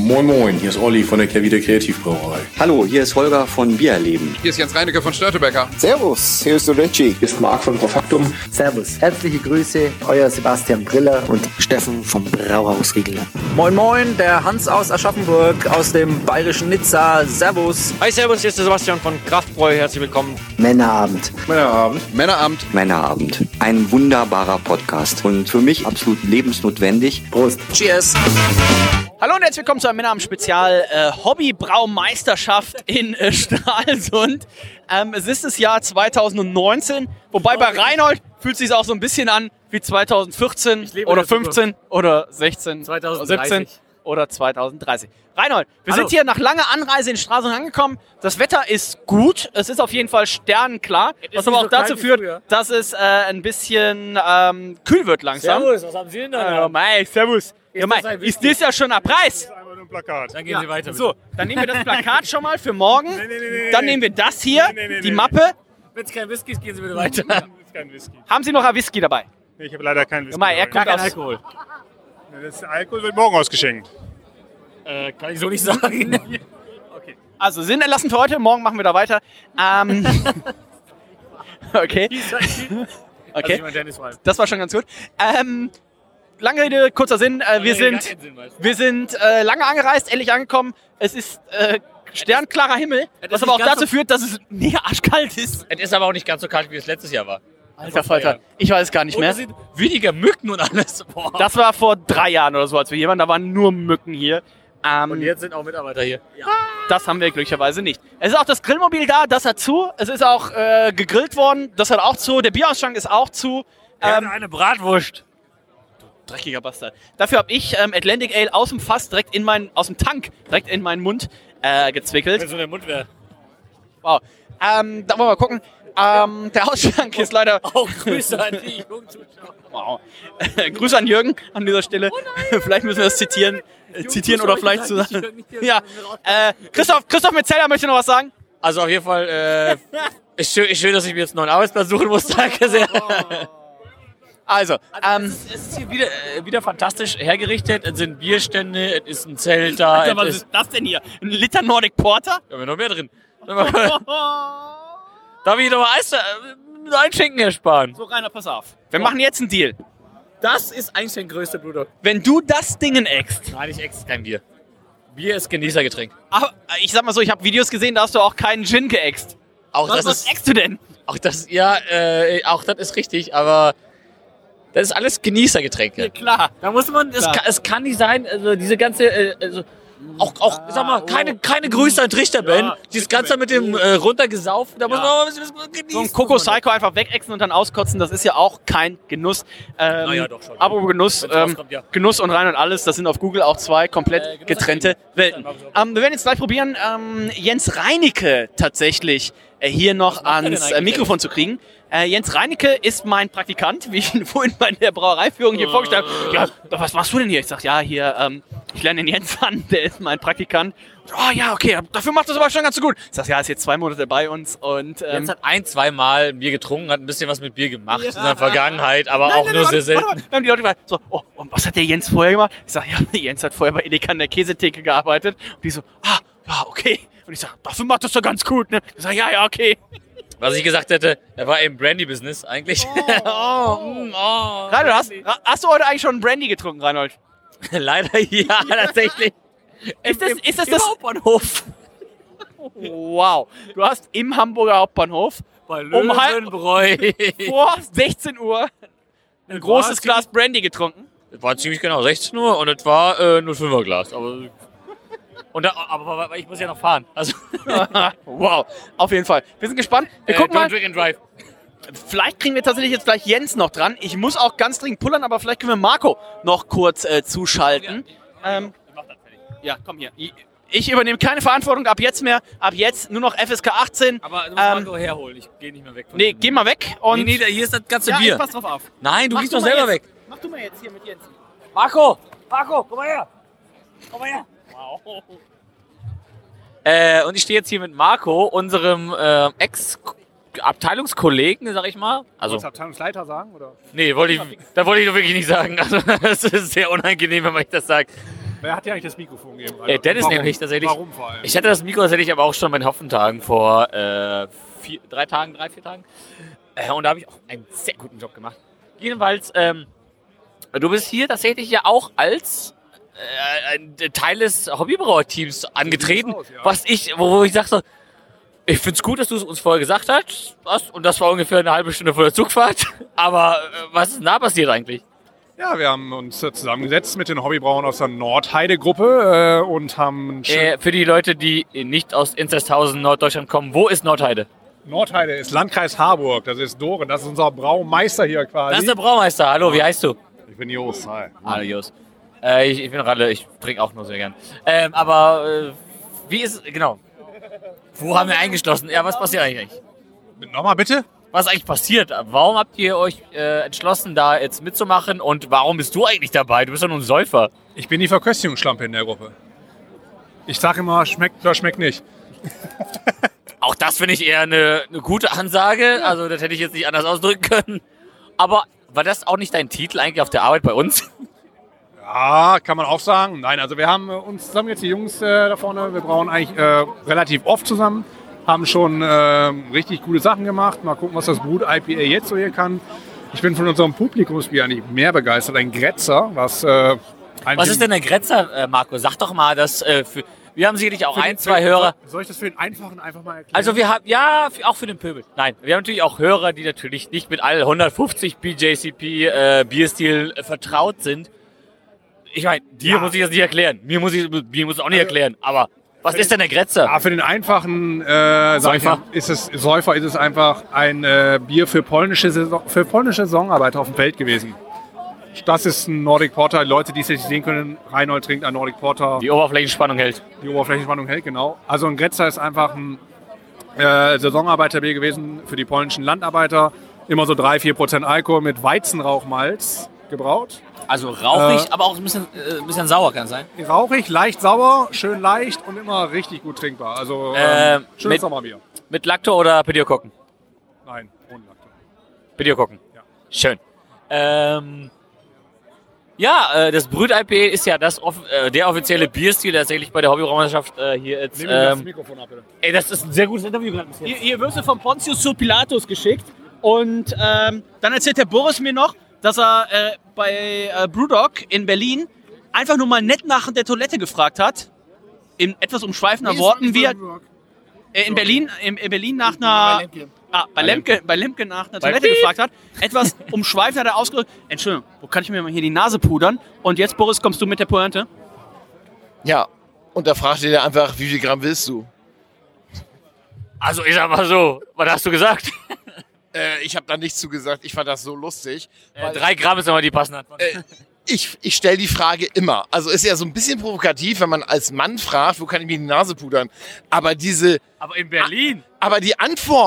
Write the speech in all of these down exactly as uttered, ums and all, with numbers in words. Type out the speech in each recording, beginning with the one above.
Moin Moin, hier ist Olli von der Kehrwieder Kreativbrauerei. Hallo, hier ist Holger von Biererleben. Hier ist Jens Reinecke von Störtebecker. Servus, hier ist Solecci. Hier ist Marc von Profaktum. Servus, herzliche Grüße, euer Sebastian Briller und Steffen vom Brauhaus Riegler. Moin Moin, der Hans aus Aschaffenburg, aus dem bayerischen Nizza. Servus. Hi, servus, hier ist der Sebastian von Kraftbräu. Herzlich willkommen. Männerabend. Männerabend. Männerabend. Männerabend. Ein wunderbarer Podcast und für mich absolut lebensnotwendig. Prost. Cheers. Hallo und herzlich willkommen zu einem Männerabend-Spezial äh, Hobbybraumeisterschaft in äh, Stralsund. Ähm, es ist das Jahr zwanzig neunzehn, wobei bei Reinhold fühlt es sich auch so ein bisschen an wie zwanzig vierzehn oder fünfzehn oder sechzehn, zwanzig siebzehn oder zwanzig dreißig. Reinhold, wir Hallo. sind hier nach langer Anreise in Stralsund angekommen. Das Wetter ist gut, es ist auf jeden Fall sternenklar, was aber auch dazu führt, dass es äh, ein bisschen ähm, kühl wird langsam. Servus, was haben Sie denn da? Äh, mei, servus. Ja, mei, ist das ja schon ein Preis? Plakat. Dann gehen ja. Sie weiter. Bitte. So, dann nehmen wir das Plakat schon mal für morgen. Nee, nee, nee, nee, dann nehmen wir das hier, nee, nee, nee, die nee. Mappe. Wenn es kein Whisky ist, gehen Sie bitte weiter. Das ist kein Whisky. Haben Sie noch ein Whisky dabei? Nee, ich habe leider keinen Whisky. Ja, mal, er dabei. kommt aus. Alkohol. Das Alkohol wird morgen ausgeschenkt. Äh, kann ich so nicht sagen. Okay. Also, Sinn erlassen für heute, morgen machen wir da weiter. Ähm. Okay. Okay. Das war schon ganz gut. Ähm. Lange Rede, kurzer Sinn. Äh, wir sind, wir sind äh, lange angereist, endlich angekommen. Es ist äh, sternklarer Himmel, was aber auch dazu führt, dass es mega arschkalt ist. Es ist aber auch nicht ganz so kalt, wie es letztes Jahr war. Alter Falter, ich weiß gar nicht mehr. Und es sind weniger Mücken und alles. Boah. Das war vor drei Jahren oder so, als wir hier waren. Da waren nur Mücken hier. Ähm, Und jetzt sind auch Mitarbeiter hier. Ja. Das haben wir glücklicherweise nicht. Es ist auch das Grillmobil da, das hat zu. Es ist auch äh, gegrillt worden, das hat auch zu. Der Bierausschank ist auch zu. Ähm, Ähm, eine Bratwurst. dreckiger Bastard. Dafür habe ich ähm, Atlantic Ale aus dem Fass direkt in meinen, aus dem Tank direkt in meinen Mund äh, gezwickelt. Wenn so der Mund wäre. Wow. Ähm, da wollen wir mal gucken. Ähm, der Ausschank ist leider... Auch Grüße an die Jungzuschauer. Wow. Grüße an Jürgen an dieser Stelle. Oh vielleicht müssen wir das zitieren, äh, zitieren oder vielleicht zusammen. Ja. Äh, Christoph, Christoph Metzeler möchte noch was sagen. Also auf jeden Fall, äh, ist schön, ist schön, dass ich mir jetzt einen neuen Arbeitsplatz suchen muss. Danke sehr. Also, ähm, es, ist, es ist hier wieder, äh, wieder fantastisch hergerichtet. Es sind Bierstände, es ist ein Zelt da. Alter, was es ist das denn hier? Ein Liter Nordic Porter? Da haben wir noch mehr drin. Darf ich noch mal Eis, äh, einschenken ersparen? So, Rainer, pass auf. Wir machen jetzt einen Deal. Das ist eigentlich der größte Bruder. Wenn du das Dingen eckst. Nein, ich ex kein Bier. Bier ist Genießergetränk. Aber ich sag mal so, ich habe Videos gesehen, da hast du auch keinen Gin geäxt. Auch Was, das was ist, eckst du denn? auch das, ja, äh, auch das ist richtig, aber das ist alles Genießergetränke. Ja, klar. Da muss man, es Klar. kann, es kann nicht sein, also diese ganze, äh, also auch, auch, sag mal, keine, keine Grüße an Trichterband. Ja, dieses Ganze mit dem äh, runtergesaufen, da muss man mal ein bisschen was genießen. So ein Coco Psycho einfach wegexen und dann auskotzen, das ist ja auch kein Genuss. Ähm, Naja, doch schon. Aber Genuss, Wenn's ähm, rauskommt, ja. Genuss und rein und alles, das sind auf Google auch zwei komplett Äh, Genuss getrennte Welten. Ähm, wir werden jetzt gleich probieren, ähm, Jens Reinecke tatsächlich äh, hier noch macht er denn ans äh, eigentlich Mikrofon zu kriegen. Äh, Jens Reinecke ist mein Praktikant, wie ich ihn vorhin bei der Brauereiführung hier vorgestellt habe. Ja, was machst du denn hier? Ich sag, ja, hier, ähm, ich lerne den Jens an, der ist mein Praktikant. Oh ja, okay, dafür macht das aber schon ganz so gut. Ich sag, ja, ist jetzt zwei Monate bei uns und... Ähm, Jens hat ein, zwei Mal Bier getrunken, hat ein bisschen was mit Bier gemacht in der Vergangenheit, aber Nein, auch nein, nur nein, sehr warte, warte, selten. warte. Dann haben die Leute gefragt, so, oh, und was hat der Jens vorher gemacht? Ich sag, ja, Jens hat vorher bei Edeka in der Käsetheke gearbeitet. Und die so, ah, ja, okay. Und ich sag, dafür macht das doch ganz gut, ne? Ich sag, ja, ja, okay. Was ich gesagt hätte, er war im Brandy-Business eigentlich. Oh, mm, oh. Reinhold, hast, hast du heute eigentlich schon Brandy getrunken, Reinhold? Leider ja, tatsächlich. Ist das, ist das Im das? Hauptbahnhof. Wow. Du hast im Hamburger Hauptbahnhof Bei um halb Löwenbräu. vor sechzehn Uhr ein großes Glas Brandy getrunken. Das war ziemlich genau sechzehn Uhr und es war äh, nur fünfer Glas. Aber, und da, aber, aber ich muss ja noch fahren. Also, Wow, auf jeden Fall. Wir sind gespannt. Wir äh, gucken don't mal. drink and drive. Vielleicht kriegen wir tatsächlich jetzt gleich Jens noch dran. Ich muss auch ganz dringend pullern, aber vielleicht können wir Marco noch kurz äh, zuschalten. Ähm, ja, komm hier. Ich übernehme keine Verantwortung ab jetzt mehr. Ab jetzt nur noch F S K achtzehn. Aber du musst Ähm, Marco herholen. Ich gehe nicht mehr weg. Von Nee, dem geh mal weg. Und nee, nee, hier ist das ganze ja, Bier. ich pass drauf auf. Nein, du Mach gehst du doch mal selber jetzt. weg. Mach du mal jetzt hier mit Jens. Marco! Marco, komm mal her! Komm mal her! Wow. Äh, und ich stehe jetzt hier mit Marco, unserem äh, Ex-Abteilungskollegen, sag ich mal. Also, Wolltest du Abteilungsleiter sagen? Oder? nee, wollte ich, da wollte ich doch wirklich nicht sagen. Also, das ist sehr unangenehm, wenn man das sagt. Wer hat dir eigentlich das Mikrofon gegeben? Äh, Dennis Warum? nämlich tatsächlich. Warum vor allem? Ich hatte das Mikro tatsächlich aber auch schon bei den Hopfentagen vor äh, vier, drei Tagen, drei, vier Tagen. Äh, und da habe ich auch einen sehr guten Job gemacht. Jedenfalls, ähm, du bist hier tatsächlich ja auch als äh, ein Teil des Hobbybrauer-Teams angetreten, aus, ja. was ich, wo, wo ich sagte, ich finde es gut, dass du es uns vorher gesagt hast. Und das war ungefähr eine halbe Stunde vor der Zugfahrt. Aber äh, was ist denn da passiert eigentlich? Ja, wir haben uns äh, zusammengesetzt mit den Hobbybrauern aus der Nordheide-Gruppe äh, und haben... Äh, für die Leute, die nicht aus Inzesthausen, Norddeutschland kommen, wo ist Nordheide? Nordheide ist Landkreis Harburg, das ist Doren, das ist unser Braumeister hier quasi. Das ist der Braumeister. Hallo, wie heißt du? Ich bin Jos, hi. Hallo, Jos. Äh, ich, ich bin Ralle, ich trinke auch nur sehr gern. Ähm, aber äh, wie ist es, genau. Wo haben wir eingeschlossen? Ja, was passiert eigentlich? Nochmal bitte? Was ist eigentlich passiert? Warum habt ihr euch äh, entschlossen, da jetzt mitzumachen? Und warum bist du eigentlich dabei? Du bist doch nur ein Säufer. Ich bin die Verköstigungsschlampe in der Gruppe. Ich sage immer, schmeckt oder schmeckt nicht. Auch das finde ich eher eine, eine gute Ansage. Also das hätte ich jetzt nicht anders ausdrücken können. Aber war das auch nicht dein Titel eigentlich auf der Arbeit bei uns? Ja, kann man auch sagen. Nein, also wir haben äh, uns zusammen jetzt die Jungs äh, da vorne, wir brauchen eigentlich äh, relativ oft zusammen, haben schon äh, richtig coole Sachen gemacht. Mal gucken, was das Brut-I P A jetzt so hier kann. Ich bin von unserem Publikumsbier eigentlich mehr begeistert. Ein Grätzer, was... Äh, Was ist denn ein Grätzer, äh, Marco? Sag doch mal, dass äh, für, wir haben sicherlich auch ein, zwei Hörer. Soll ich das für den Einfachen einfach mal erklären? Also wir haben, ja, für, auch für den Pöbel. Nein, wir haben natürlich auch Hörer, die natürlich nicht mit all hundertfünfzig B J C P äh, Bierstil äh, vertraut sind. Ich meine, dir Ja. muss ich das nicht erklären. Mir muss ich mir muss es auch nicht erklären. Aber was ist denn der Grätzer? Ja, für den einfachen äh, sag ich Säufer? mal, ist es, Säufer ist es einfach ein äh, Bier für polnische, Saison, für polnische Saisonarbeiter auf dem Feld gewesen. Das ist ein Nordic Porter. Leute, die es nicht sehen können, Reinhold trinkt ein Nordic Porter. Die Oberflächenspannung hält. Die Oberflächenspannung hält, genau. Also ein Grätzer ist einfach ein äh, Saisonarbeiterbier gewesen für die polnischen Landarbeiter. Immer so drei bis vier Prozent Alkohol mit Weizenrauchmalz gebraut. Also rauchig, Äh, aber auch ein bisschen, äh, ein bisschen sauer kann es sein. Rauchig, leicht sauer, schön leicht und immer richtig gut trinkbar. Also Äh, ähm, schönes mit- Sommerbier. Mit Lacto oder Pediokokken? Nein, ohne Lakto. Pediokokken. Ja. Schön. Ähm, ja, äh, das Brüt-I P A ist ja das, off- äh, der offizielle Bierstil, der tatsächlich bei der Hobbybrauerschaft äh, hier jetzt... Nimm mir das Ähm, Mikrofon ab, bitte. ey, das ist ein sehr gutes Interview gerade bis Hier, jetzt. hier wirst du von Pontius zu Pilatus geschickt. Und ähm, dann erzählt der Boris mir noch, dass er äh, bei äh, Brewdog in Berlin einfach nur mal nett nach der Toilette gefragt hat. In etwas umschweifender Worten, wie er äh, in Berlin, in, in Berlin nach einer... Ah, bei Lemke, bei Lemke nach einer Toilette Piep. gefragt hat. Etwas umschweifender hat er ausgedrückt. Entschuldigung, wo kann ich mir mal hier die Nase pudern? Und jetzt, Boris, kommst du mit der Pointe? Ja, und da fragte er einfach, wie viel Gramm willst du? Also ich sag mal so, was hast du gesagt? Äh, ich habe da nichts zu gesagt, ich fand das so lustig. Äh, drei Gramm ist aber die passende Antwort. Äh, ich ich stelle die Frage immer. Also ist ja so ein bisschen provokativ, wenn man als Mann fragt, wo kann ich mir die Nase pudern? Aber diese, Aber in Berlin? aber die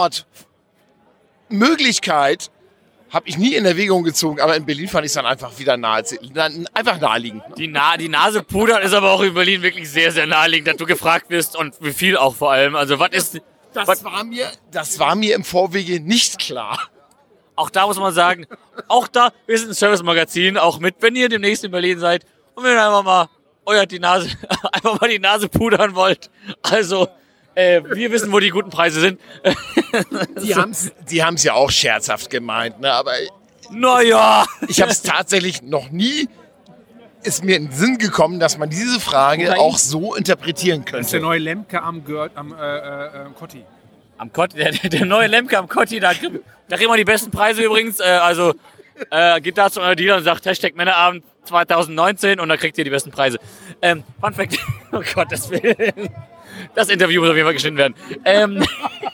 Antwortmöglichkeit habe ich nie in Erwägung gezogen. Aber in Berlin fand ich es dann einfach wieder nahe, einfach naheliegend. Die, Na die Nase pudern ist aber auch in Berlin wirklich sehr, sehr naheliegend, dass du gefragt wirst und wie viel auch vor allem. Also was ist... Das was, war mir, das war mir im Vorwege nicht klar. auch da muss man sagen, auch da, wir sind ein Service-Magazin, auch mit, wenn ihr demnächst in Berlin seid und wenn ihr einfach mal euer die Nase, einfach mal die Nase pudern wollt. Also, äh, wir wissen, wo die guten Preise sind. Die haben es die haben's ja auch scherzhaft gemeint, ne? Aber Naja. ich habe es tatsächlich noch nie, ist mir in den Sinn gekommen, dass man diese Frage auch so interpretieren Das ist der könnte. neue Lemke am, Gör- am äh, äh, äh, Kotti. Am Kotti, der, der neue Lemke am Kotti, da, da kriegen wir die besten Preise übrigens. Äh, also, äh, geht da zu eurer Dealer und sagt Hashtag Männerabend zwanzig neunzehn und dann kriegt ihr die besten Preise. Ähm, Fun Fact, oh Gott, das will, das Interview muss auf jeden Fall geschnitten werden. Ähm,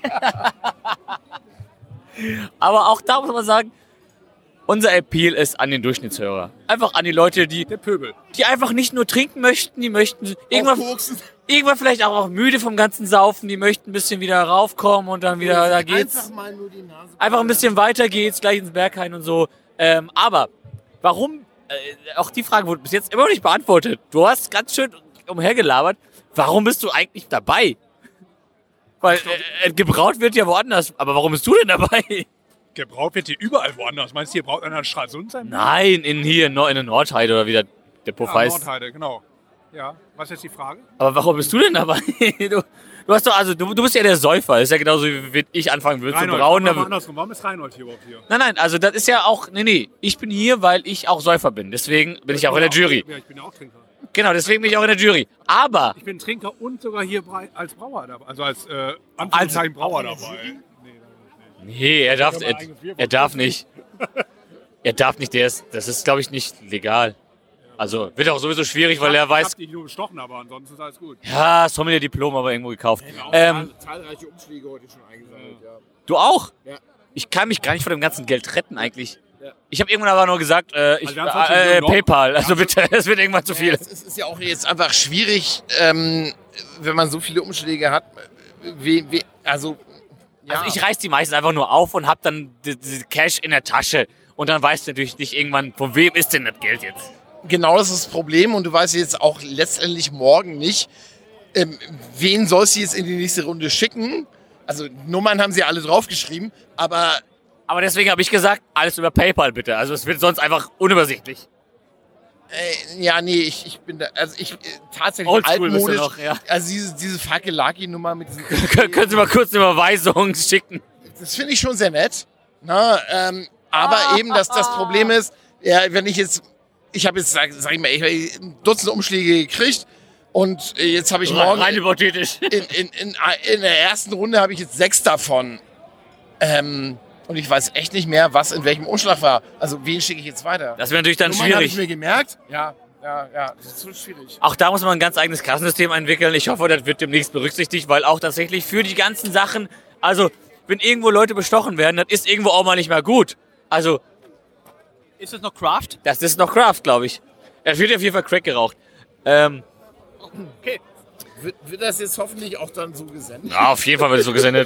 aber auch da muss man sagen, unser Appeal ist an den Durchschnittshörer. Einfach an die Leute, die, Der Pöbel. die einfach nicht nur trinken möchten, die möchten irgendwann, irgendwann vielleicht auch, auch müde vom ganzen Saufen, die möchten ein bisschen wieder raufkommen und dann wieder, da geht's. mal nur die Nase. Einfach ein bisschen weiter geht's, gleich ins Berghain und so. Ähm, aber warum, äh, auch die Frage wurde bis jetzt immer noch nicht beantwortet. Du hast ganz schön umhergelabert. Warum bist du eigentlich dabei? Weil äh, äh, gebraut wird ja woanders. Aber warum bist du denn dabei? Gebraut wird hier überall woanders. Meinst du, hier braut einer in Stralsund sein? Nein, in hier in, Nord in der Nordheide oder wie der, der Puff Ja, heißt. Nordheide, genau. Ja, was ist jetzt die Frage? Aber warum bist du denn dabei? Du, du hast doch, also du, du bist ja der Säufer. Ist ja genauso, wie ich anfangen würde zu brauen. Reinhold, andersrum. Warum ist Reinhold hier überhaupt hier? Nein, nein, also das ist ja auch, nee, nee. Ich bin hier, weil ich auch Säufer bin. Deswegen bin ich auch in der Jury. Ja, ich bin ja auch Trinker. Genau, deswegen bin ich auch in der Jury. Aber... Ich bin Trinker und sogar hier als Brauer dabei. Also als äh, Anführungszeichen Brauer dabei. Nee, er darf, er, er darf nicht. Er darf nicht, der ist, das ist, glaube ich, nicht legal. Also wird auch sowieso schwierig, weil er weiß... Ich hab dich nur bestochen, aber ansonsten ist alles gut. Ja, Sommelier-Diplom aber irgendwo gekauft. Genau. Ähm, Zahlreiche Umschläge heute schon eingesammelt, ja. du auch? Ja. Ich kann mich gar nicht von dem ganzen Geld retten eigentlich. Ja. Ich habe irgendwann aber nur gesagt, äh, ich, Also äh, äh, noch- PayPal, also bitte, es wird irgendwann zu viel. Es ist, ist ja auch jetzt einfach schwierig, ähm, wenn man so viele Umschläge hat. Wie, wie, also, ja. Also ich reiß die meistens einfach nur auf und hab dann die, die Cash in der Tasche. Und dann weißt du natürlich nicht irgendwann, von wem ist denn das Geld jetzt? Genau, das ist das Problem. Und du weißt jetzt auch letztendlich morgen nicht, ähm, wen sollst du jetzt in die nächste Runde schicken. Also Nummern haben sie alle draufgeschrieben, aber... Aber deswegen habe ich gesagt, alles über PayPal bitte. Also es wird sonst einfach unübersichtlich. Äh, ja, nee, ich, ich bin da, also ich äh, tatsächlich Oldschool bist du altmodisch. noch, ja. Also diese, diese Fakelaki-Nummer mit diesen... Können Sie mal kurz eine Überweisung schicken? Das finde ich schon sehr nett. Na, ähm, aber eben, dass das Problem ist, ja, wenn ich jetzt, ich habe jetzt, sag, sag ich mal, ich habe ein Dutzend Umschläge gekriegt und jetzt habe ich morgen Rein hypothetisch. in, in, in, in der ersten Runde habe ich jetzt sechs davon. Ähm, und ich weiß echt nicht mehr, was in welchem Umschlag war. Also wen schicke ich jetzt weiter? Das wäre natürlich dann Nummern habe ich schwierig. mir gemerkt. Ja, ja, ja, das ist so schwierig. Auch da muss man ein ganz eigenes Kassensystem entwickeln. Ich hoffe, das wird demnächst berücksichtigt, weil auch tatsächlich für die ganzen Sachen, also wenn irgendwo Leute bestochen werden, das ist irgendwo auch mal nicht mehr gut. Also Ist das noch Craft? das ist noch Craft, glaube ich. Es wird auf jeden Fall Crack geraucht. Ähm, Okay. Wird, wird das jetzt hoffentlich auch dann so gesendet? ja, auf jeden Fall wird es so gesendet.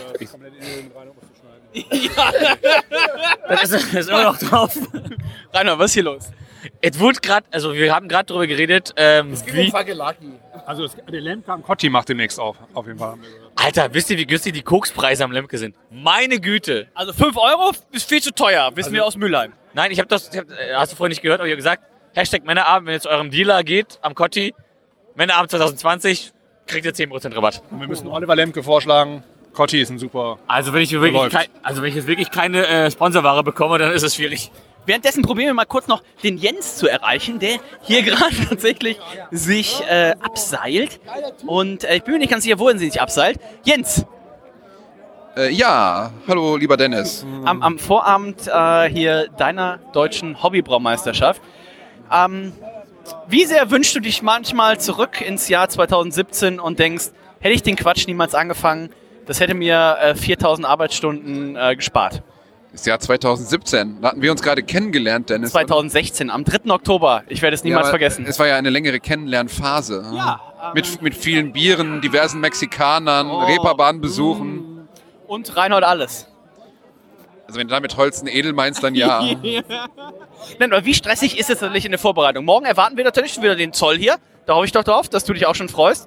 Das ist, das ist immer noch drauf. Rainer, was ist hier los? Es wurde gerade, also wir haben gerade darüber geredet, ähm, Es geht um wie, Fakelaki. Also das, der Lemke am Kotti macht demnächst auf, auf jeden Fall. Alter, wisst ihr, wie günstig die Kokspreise am Lemke sind? Meine Güte. Also fünf Euro ist viel zu teuer, wissen wir aus Mülheim. Nein, ich habe das, ich hab, äh, hast du vorhin nicht gehört, aber ich habe gesagt, Hashtag Männerabend, wenn ihr zu eurem Dealer geht, am Kotti, Männerabend zwanzig zwanzig, kriegt ihr zehn Prozent Rabatt. Und wir müssen Oliver Lemke vorschlagen. Kotti ist ein super... Also wenn ich wirklich, Läuft. kein, also wenn ich jetzt wirklich keine äh, Sponsorware bekomme, dann ist es schwierig. Währenddessen probieren wir mal kurz noch den Jens zu erreichen, der hier gerade tatsächlich sich äh, abseilt. Und äh, ich bin mir nicht ganz sicher, wohin sie sich abseilt. Jens, Äh, ja, hallo lieber Dennis. am, am Vorabend äh, hier deiner deutschen Hobbybraumeisterschaft. Ähm, wie sehr wünschst du dich manchmal zurück ins Jahr zweitausendsiebzehn und denkst, hätte ich den Quatsch niemals angefangen, das hätte mir äh, viertausend Arbeitsstunden äh, gespart. Das Jahr zweitausendsiebzehn. Da hatten wir uns gerade kennengelernt, Dennis. zweitausendsechzehn, am dritten Oktober. Ich werde es niemals Ja, aber vergessen. Es war ja eine längere Kennenlernphase. Ja, Mit, mit vielen Bieren, diversen Mexikanern, Oh. Reeperbahn-Besuchen. Und Reinhold alles. Also wenn du damit Holsten Edel meinst, dann ja. Nein, aber wie stressig ist es natürlich in der Vorbereitung? Morgen erwarten wir natürlich schon wieder den Zoll hier. Da hoffe ich doch drauf, dass du dich auch schon freust.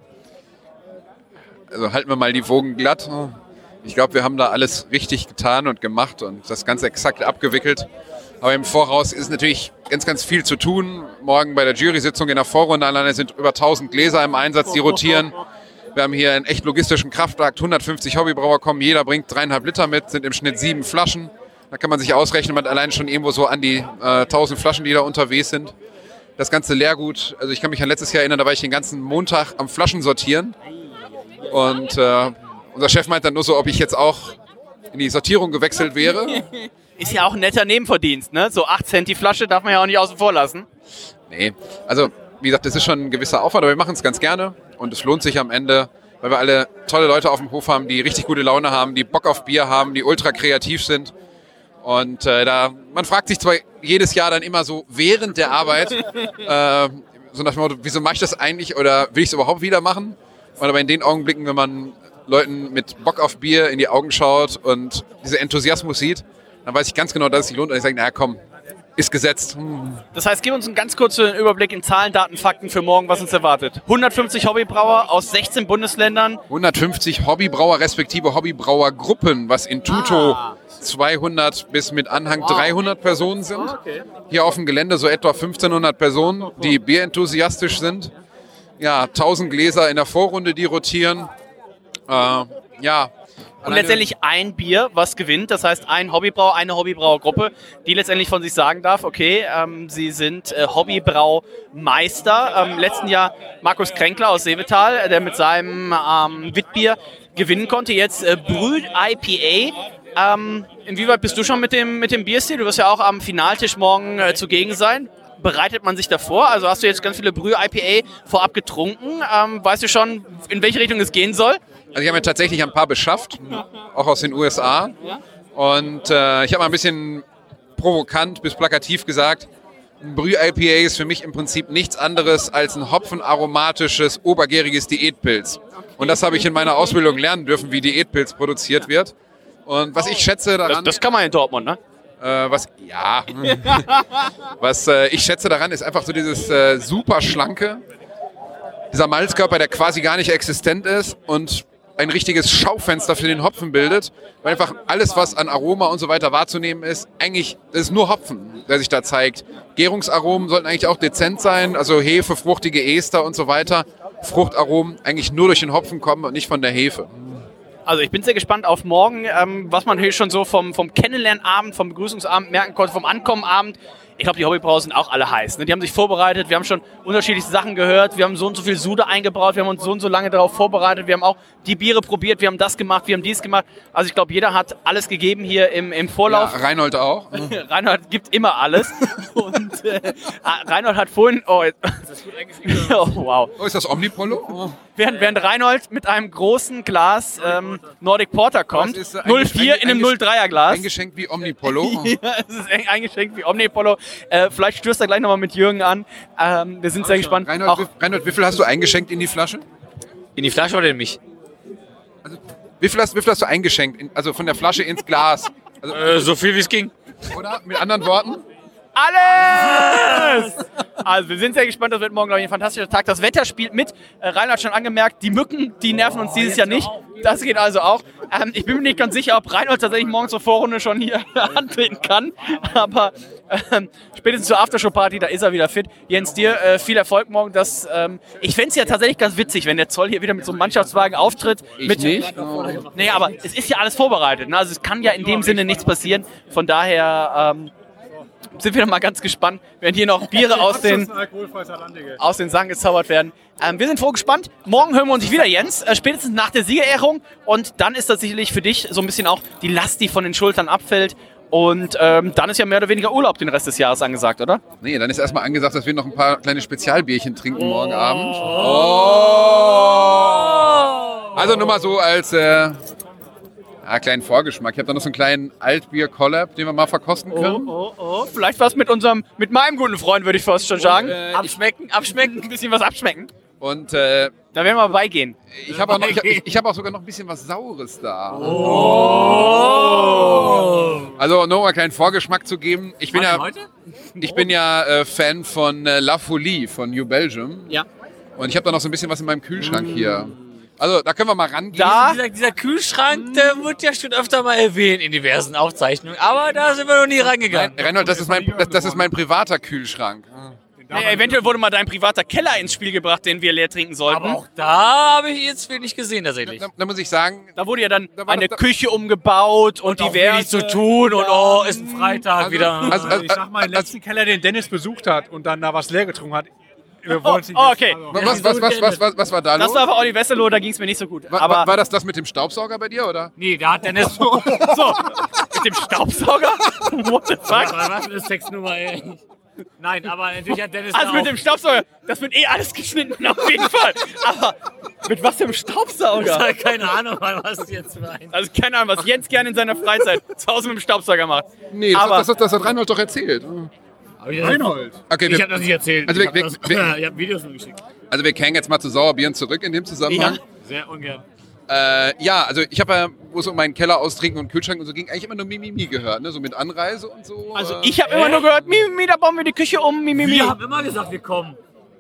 Also halten wir mal die Wogen glatt. Ich glaube, wir haben da alles richtig getan und gemacht und das ganz exakt abgewickelt. Aber im Voraus ist natürlich ganz, ganz viel zu tun. Morgen bei der Jury-Sitzung in der Vorrunde alleine sind über tausend Gläser im Einsatz, die rotieren. Wir haben hier einen echt logistischen Kraftakt. hundertfünfzig Hobbybrauer kommen, jeder bringt dreieinhalb Liter mit, sind im Schnitt sieben Flaschen. Da kann man sich ausrechnen, man hat allein schon irgendwo so an die äh, tausend Flaschen, die da unterwegs sind. Das ganze Leergut, also ich kann mich an letztes Jahr erinnern, da war ich den ganzen Montag am Flaschen sortieren. Und äh, unser Chef meint dann nur so, ob ich jetzt auch in die Sortierung gewechselt wäre. Ist ja auch ein netter Nebenverdienst, ne? So acht Cent die Flasche darf man ja auch nicht außen vor lassen. Nee, also wie gesagt, das ist schon ein gewisser Aufwand, aber wir machen es ganz gerne und es lohnt sich am Ende, weil wir alle tolle Leute auf dem Hof haben, die richtig gute Laune haben, die Bock auf Bier haben, die ultra kreativ sind. Und äh, da, man fragt sich zwar jedes Jahr dann immer so während der Arbeit, äh, so nach dem Motto, wieso mache ich das eigentlich oder will ich es überhaupt wieder machen? Und aber in den Augenblicken, wenn man Leuten mit Bock auf Bier in die Augen schaut und diesen Enthusiasmus sieht, dann weiß ich ganz genau, dass es sich lohnt. Und ich sage, naja, komm, ist gesetzt. Hm. Das heißt, gib uns einen ganz kurzen Überblick in Zahlen, Daten, Fakten für morgen, was uns erwartet. hundertfünfzig Hobbybrauer aus sechzehn Bundesländern. hundertfünfzig Hobbybrauer respektive Hobbybrauergruppen, was in Tuto Ah. zweihundert bis mit Anhang dreihundert Personen sind. Hier auf dem Gelände so etwa fünfzehnhundert Personen, die bierenthusiastisch sind. ja, tausend Gläser in der Vorrunde, die rotieren. Äh, ja. Und letztendlich ein Bier, was gewinnt. Das heißt, ein Hobbybrau, eine Hobbybrauergruppe, die letztendlich von sich sagen darf, okay, ähm, sie sind äh, Hobbybraumeister. Im ähm, letzten Jahr Markus Kränkler aus Seevetal, der mit seinem ähm, Witbier gewinnen konnte. Jetzt äh, Brüt I P A. Ähm, inwieweit bist du schon mit dem, mit dem Bierstil? Du wirst ja auch am Finaltisch morgen äh, zugegen sein. Bereitet man sich davor? Also hast du jetzt ganz viele Brüh-I P A vorab getrunken? Ähm, weißt du schon, in welche Richtung es gehen soll? Also ich habe mir tatsächlich ein paar beschafft, auch aus den U S A. Und äh, ich habe mal ein bisschen provokant bis plakativ gesagt, ein Brüh-I P A ist für mich im Prinzip nichts anderes als ein hopfenaromatisches, obergäriges Diätpilz. Und das habe ich in meiner Ausbildung lernen dürfen, wie Diätpilz produziert wird. Und was ich schätze daran... Das, das kann man in Dortmund, ne? Äh, was, ja, was äh, ich schätze daran ist einfach so dieses äh, super schlanke, dieser Malzkörper, der quasi gar nicht existent ist und ein richtiges Schaufenster für den Hopfen bildet, weil einfach alles, was an Aroma und so weiter wahrzunehmen ist, eigentlich, das ist nur Hopfen, der sich da zeigt. Gärungsaromen sollten eigentlich auch dezent sein, also Hefe, fruchtige Ester und so weiter. Fruchtaromen eigentlich nur durch den Hopfen kommen und nicht von der Hefe. Also ich bin sehr gespannt auf morgen, ähm, was man hier schon so vom, vom Kennenlernabend, vom Begrüßungsabend merken konnte, vom Ankommenabend. Ich glaube, die Hobbybrauer sind auch alle heiß. Ne? Die haben sich vorbereitet, wir haben schon unterschiedliche Sachen gehört, wir haben so und so viel Sude eingebraut, wir haben uns so und so lange darauf vorbereitet, wir haben auch die Biere probiert, wir haben das gemacht, wir haben dies gemacht. Also ich glaube, jeder hat alles gegeben hier im, im Vorlauf. Ja, Reinhold auch. Reinhold gibt immer alles. Und äh, Reinhold hat vorhin... Oh, jetzt, oh, wow. Oh, ist das Omnipollo? Während, während Reinhold mit einem großen Glas ähm, Nordic Porter kommt, ist, äh, null Komma vier in einem null Komma dreier Glas. Eingeschenkt wie Omnipollo. Ja, es ist eingeschenkt wie Omnipollo. Äh, vielleicht stößt er gleich nochmal mit Jürgen an. Ähm, wir sind sehr gespannt. Reinhold, Auch, wie, Reinhold, wie viel hast du eingeschenkt in die Flasche? In die Flasche oder in mich? Also, wie, viel hast, wie viel hast du eingeschenkt? In, also von der Flasche ins Glas? Also, Äh, so viel wie es ging. Oder? Mit anderen Worten? alles! Also wir sind sehr gespannt, das wird morgen, glaube ich, ein fantastischer Tag. Das Wetter spielt mit. Äh, Reinhard hat schon angemerkt, die Mücken, die nerven uns dieses Jahr nicht. Das geht also auch. Ähm, ich bin mir nicht ganz sicher, ob Reinhold tatsächlich morgen zur Vorrunde schon hier antreten kann. Aber ähm, spätestens zur Aftershow-Party, da ist er wieder fit. Jens, dir äh, viel Erfolg morgen. Das, ähm, ich fände es ja tatsächlich ganz witzig, wenn der Zoll hier wieder mit so einem Mannschaftswagen auftritt. Ich mit, nicht. Nee, aber es ist ja alles vorbereitet. Ne? Also es kann ja in dem Sinne nichts passieren. Von daher... Ähm, sind wir noch mal ganz gespannt, wenn hier noch Biere aus den, aus den Sachen gezaubert werden. Ähm, wir sind froh gespannt. Morgen hören wir uns wieder, Jens, äh, spätestens nach der Siegerehrung. Und dann ist das sicherlich für dich so ein bisschen auch die Last, die von den Schultern abfällt. Und ähm, dann ist ja mehr oder weniger Urlaub den Rest des Jahres angesagt, oder? Nee, dann ist erstmal angesagt, dass wir noch ein paar kleine Spezialbierchen trinken oh. morgen Abend. Oh. Also nur mal so als... Äh Ja, kleinen Vorgeschmack. Ich habe da noch so einen kleinen Altbier-Collab, den wir mal verkosten können. Oh, oh, oh. Vielleicht was mit unserem, mit meinem guten Freund, würde ich fast schon sagen. Äh, abschmecken, abschmecken. Ein bisschen was abschmecken. Und äh, da werden wir beigehen. Ich habe auch, noch, ich, ich, ich hab auch sogar noch ein bisschen was Saures da. Oh. Also nur mal einen kleinen Vorgeschmack zu geben. Ich bin ja, ich bin ja äh, Fan von äh, La Folie von New Belgium. Ja. Und ich habe da noch so ein bisschen was in meinem Kühlschrank hier. Also, da können wir mal rangehen. Da, dieser, dieser Kühlschrank, der wird ja schon öfter mal erwähnt in diversen Aufzeichnungen, aber da sind wir noch nie rangegangen. Reinhold, das ist mein, das, das ist mein privater Kühlschrank. Ja, eventuell wurde mal dein privater Keller ins Spiel gebracht, den wir leer trinken sollten. Aber auch da habe ich jetzt viel nicht gesehen, tatsächlich. Da, da muss ich sagen... Da wurde ja dann da eine da, Küche umgebaut und, und diverse... zu tun und oh, ist ein Freitag also, wieder. Also, also, also, ich sag mal, den letzten Keller, den Dennis besucht hat und dann da was leer getrunken hat, wir oh, oh, okay. Also, was, was, was, was, was, was war da das los? Das war bei Olli Wesselow, da ging es mir nicht so gut. War, aber war das das mit dem Staubsauger bei dir, oder? Nee, da hat Dennis... so, mit dem Staubsauger? What the fuck? Was ist das Textnummer, ey? Nein, aber natürlich hat Dennis... Also mit dem Staubsauger, das wird eh alles geschnitten, auf jeden Fall. Aber mit was für einem Staubsauger? Ich habe keine Ahnung, was du jetzt meinst. Also keine Ahnung, was Jens gerne in seiner Freizeit zu Hause mit dem Staubsauger macht. Nee, das, aber, das, das, das hat Reinhold doch erzählt. Reinhold? Okay, ich habe das nicht erzählt. Also ich wir, habe wir, hab Videos nur geschickt. Also wir kehren jetzt mal zu Sauerbieren zurück in dem Zusammenhang. Ja, sehr ungern. Äh, ja, also ich habe ja, wo es um meinen Keller austrinken und Kühlschrank und so ging, eigentlich immer nur Mimimi gehört, ne? So mit Anreise und so. Also äh. ich habe immer nur gehört, Mimimi, da bauen wir die Küche um, Mimimi. Wir haben immer gesagt, wir kommen.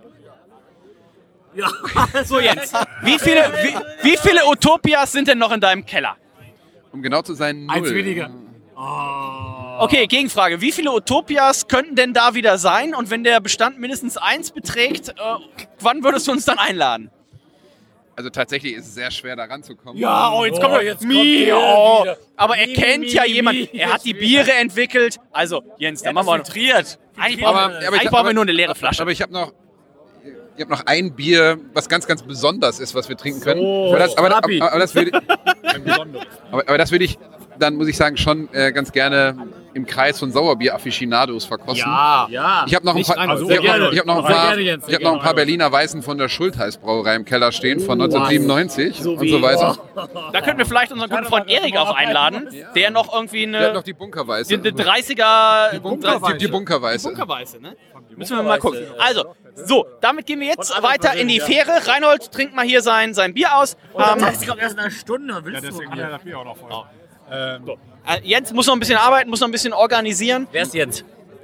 Ja. So Jens, wie viele, wie, wie viele Utopias sind denn noch in deinem Keller? Um genau zu sein, null. Eins weniger. Oh. Okay, Gegenfrage. Wie viele Utopias könnten denn da wieder sein? Und wenn der Bestand mindestens eins beträgt, äh, wann würdest du uns dann einladen? Also tatsächlich ist es sehr schwer, da ranzukommen. Ja, oh, jetzt kommt er jetzt. Mi, oh. Aber er kennt ja jemanden. Er hat die Biere entwickelt. Also, Jens, da machen wir noch. Filtriert. Eigentlich Aber- brauchen wir, aber ich- eigentlich brauchen wir aber- nur eine leere Flasche. Aber ich habe noch, ich hab noch ein Bier, was ganz, ganz besonders ist, was wir trinken können. aber, das, aber, aber, aber das würde aber, aber das würde ich dann, muss ich sagen, schon äh, ganz gerne im Kreis von Sauerbier-Afficionados verkosten. Ja, ja. Ich habe noch ein Nicht paar, rein- also ich hab sehr noch, gerne. ich hab noch ein Sehr paar, gerne, Jens, ich sehr hab noch ein gerne. paar Berliner Weißen von der Schultheiß Brauerei im Keller stehen von neunzehnhundertsiebenundneunzig So und wie- so weiter. Da könnten wir vielleicht unseren guten Freund Erik auch einladen, der noch irgendwie Der hat eine, noch die Bunkerweiße. die, die dreißiger... Die, die, die Bunkerweiße. Bunkerweiße, ne? Müssen wir mal gucken. Also, so, damit gehen wir jetzt weiter in die Fähre. Reinhold trinkt mal hier sein, sein Bier aus. Ähm, Ich glaube, erst in einer Stunde. Willst Ja, du? deswegen ja, das Bier auch noch voll. Ähm, äh, Jens muss noch ein bisschen arbeiten, muss noch ein bisschen organisieren. Wer ist Jens?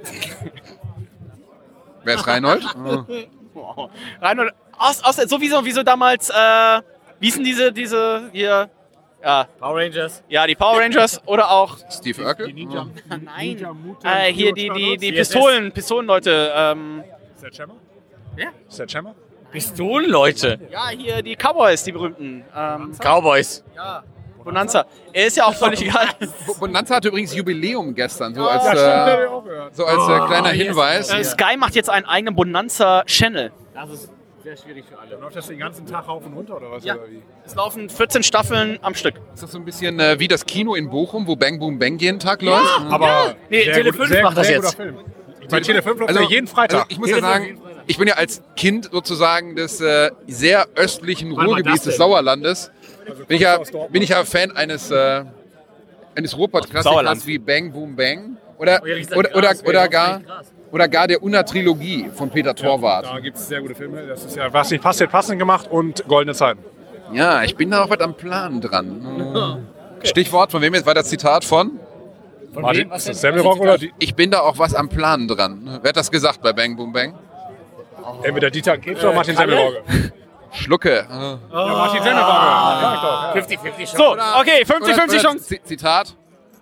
Wer ist Reinhold? Wow. Reinhold, aus, aus, so wie so, wie so damals, äh, wie hießen diese, diese, hier, ja, Power Rangers. ja, die Power Rangers oder auch, Steve Urkel? nein, äh, hier die, die, die Pistolen, Pistolenleute, ähm, Sledgehammer? Wer? Sledgehammer? Pistolenleute. ja, hier die Cowboys, die berühmten, ähm, Cowboys. Bonanza. Er ist ja auch völlig egal. Bonanza hatte übrigens Jubiläum gestern, so als, Ja, stimmt, hab äh, ich auch gehört. so als äh, kleiner yes. Hinweis. Äh, Sky macht jetzt einen eigenen Bonanza-Channel. Das ist sehr schwierig für alle. Läuft das den ganzen Tag rauf und runter oder was? Ja. Oder wie? Es laufen vierzehn Staffeln am Stück. Ist das so ein bisschen äh, wie das Kino in Bochum, wo Bang Boom Bang jeden Tag läuft? Aber Nee, sehr Tele gut- fünf sehr, macht das sehr jetzt. guter Film. Bei Tele fünf läuft er jeden Freitag. Also ich muss ja sagen, ich bin ja als Kind sozusagen des äh, sehr östlichen Ruhrgebiets des Sauerlandes, bin ich ja, bin ich ja Fan eines, äh, eines Ruhrpott-Klassikers Sauerland. wie Bang Boom Bang oder, Oh, ja, ich sag oder, oder, Gras, oder, ey, gar, Gras. oder gar der Unna-Trilogie von Peter Torwart. Da gibt es sehr gute Filme. Das ist ja was nicht passt, passend gemacht und Goldene Zeiten. Ja, ich bin da auch was am Plan dran. Stichwort, von wem jetzt war das Zitat von? Von Martin, wem? Was ist das denn? Semmelrock oder die, Ich bin da auch was am Plan dran. Wer hat das gesagt bei Bang Boom Bang? entweder Dieter Krebs oder Martin Semmelrogge? Schlucke. Ja, Martin Semmelrogge. Ja, ich doch. Ja. fünfzig fünfzig So, okay, fünfzig fünfzig Oder- Chance. Z- Zitat.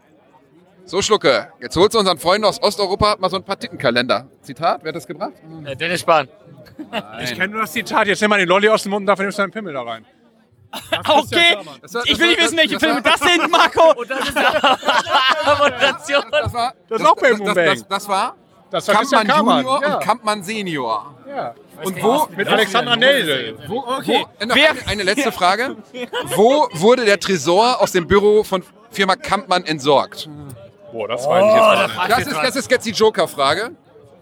So, Schlucke, jetzt holst du unseren Freunden aus Osteuropa mal so einen Partitenkalender. Zitat, wer hat das gebracht? Äh, Dennis Spahn. Ich kenne nur das Zitat. Jetzt nimm mal den Lolli aus dem Mund und dafür nimmst du deinen Pimmel da rein. Okay, Das war- ich das will nicht war- wissen, welche das Filme war- das sind, Marco. Und das ist ja Moderation. Das war, Das ist auch Bang Boom das, Bang. das, das war Das war Kampmann Christian Kamann. Junior Ja. und Kampmann Senior. Ja. Und wo, Mit Alexandra Neldel. wo, Okay. wo noch Wer- eine, eine letzte Frage. Wo wurde der Tresor aus dem Büro von Firma Kampmann entsorgt? Boah, das weiß ich jetzt gar nicht. Das ist, das ist jetzt die Joker-Frage.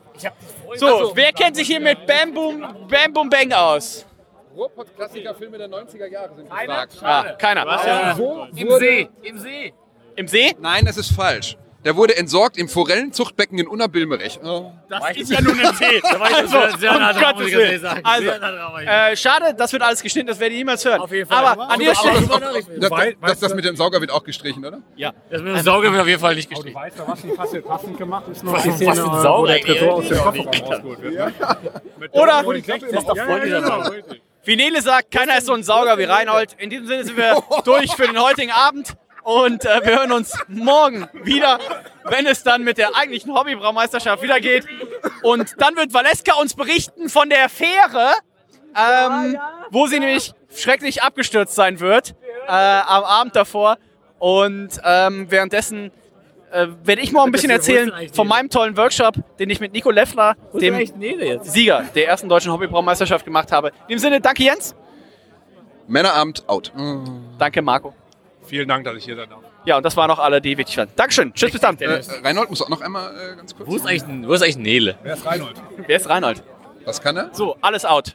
So, wer kennt sich hier mit Bam Boom, Bam Boom Bang aus? Ruhrpott-Klassiker, Filme der neunziger Jahre sind gefragt. Ah, keiner. Wo Im wurde- See. Im See. Im See? Nein, das ist falsch. Der wurde entsorgt im Forellenzuchtbecken in Unna-Bilmerich. Oh. Das ist ja nun ein See. Da war ich Also, sehr, sehr nah um dran, Gottes muss ich ganz ehrlich Willen. sagen. Also, Sehr nah dran war ich. Äh, schade, das wird alles geschnitten, das werde ich niemals hören. Auf jeden Fall. Aber an dieser Aber- Stelle. aber- aber- Das, Wei- das, weißt das du- mit dem Sauger wird auch gestrichen, oder? Ja. Das mit dem Sauger wird auf jeden Fall nicht Du gestrichen. weißt ja, was nicht passend, passend gemacht ist. Noch Was- die was Szene, für ein wo Sauger, der ey. Tresor aus dem Kofferraum rausgeholt wird. Ne? Mit der- Oder- wo die Klappe immer- doch Ja, voll ja, dieser genau. Sauger. Wie Nele sagt, keiner ist so ein Sauger wie Reinhold. In diesem Sinne sind wir durch für den heutigen Abend. Und äh, wir hören uns morgen wieder, wenn es dann mit der eigentlichen Hobbybraumeisterschaft wieder geht. Und dann wird Valeska uns berichten von der Fähre, ähm, wo sie nämlich schrecklich abgestürzt sein wird äh, am Abend davor. Und ähm, währenddessen äh, werde ich morgen ein bisschen Wo ist denn erzählen eigentlich von Nele? meinem tollen Workshop, den ich mit Nico Leffler, Wo ist denn dem eigentlich Nele jetzt? Sieger der ersten deutschen Hobbybraumeisterschaft, gemacht habe. In dem Sinne, danke Jens, Männerabend out. danke Marco. Vielen Dank, dass ich hier sein darf. Ja, und das waren auch alle, die wichtig waren. Dankeschön. Tschüss, bis dann. Äh, Reinhold muss auch noch einmal äh, ganz kurz. Wo ist eigentlich, wo ist eigentlich Nele? Wer ist Reinhold? Wer ist Reinhold? Was kann er? So, alles out.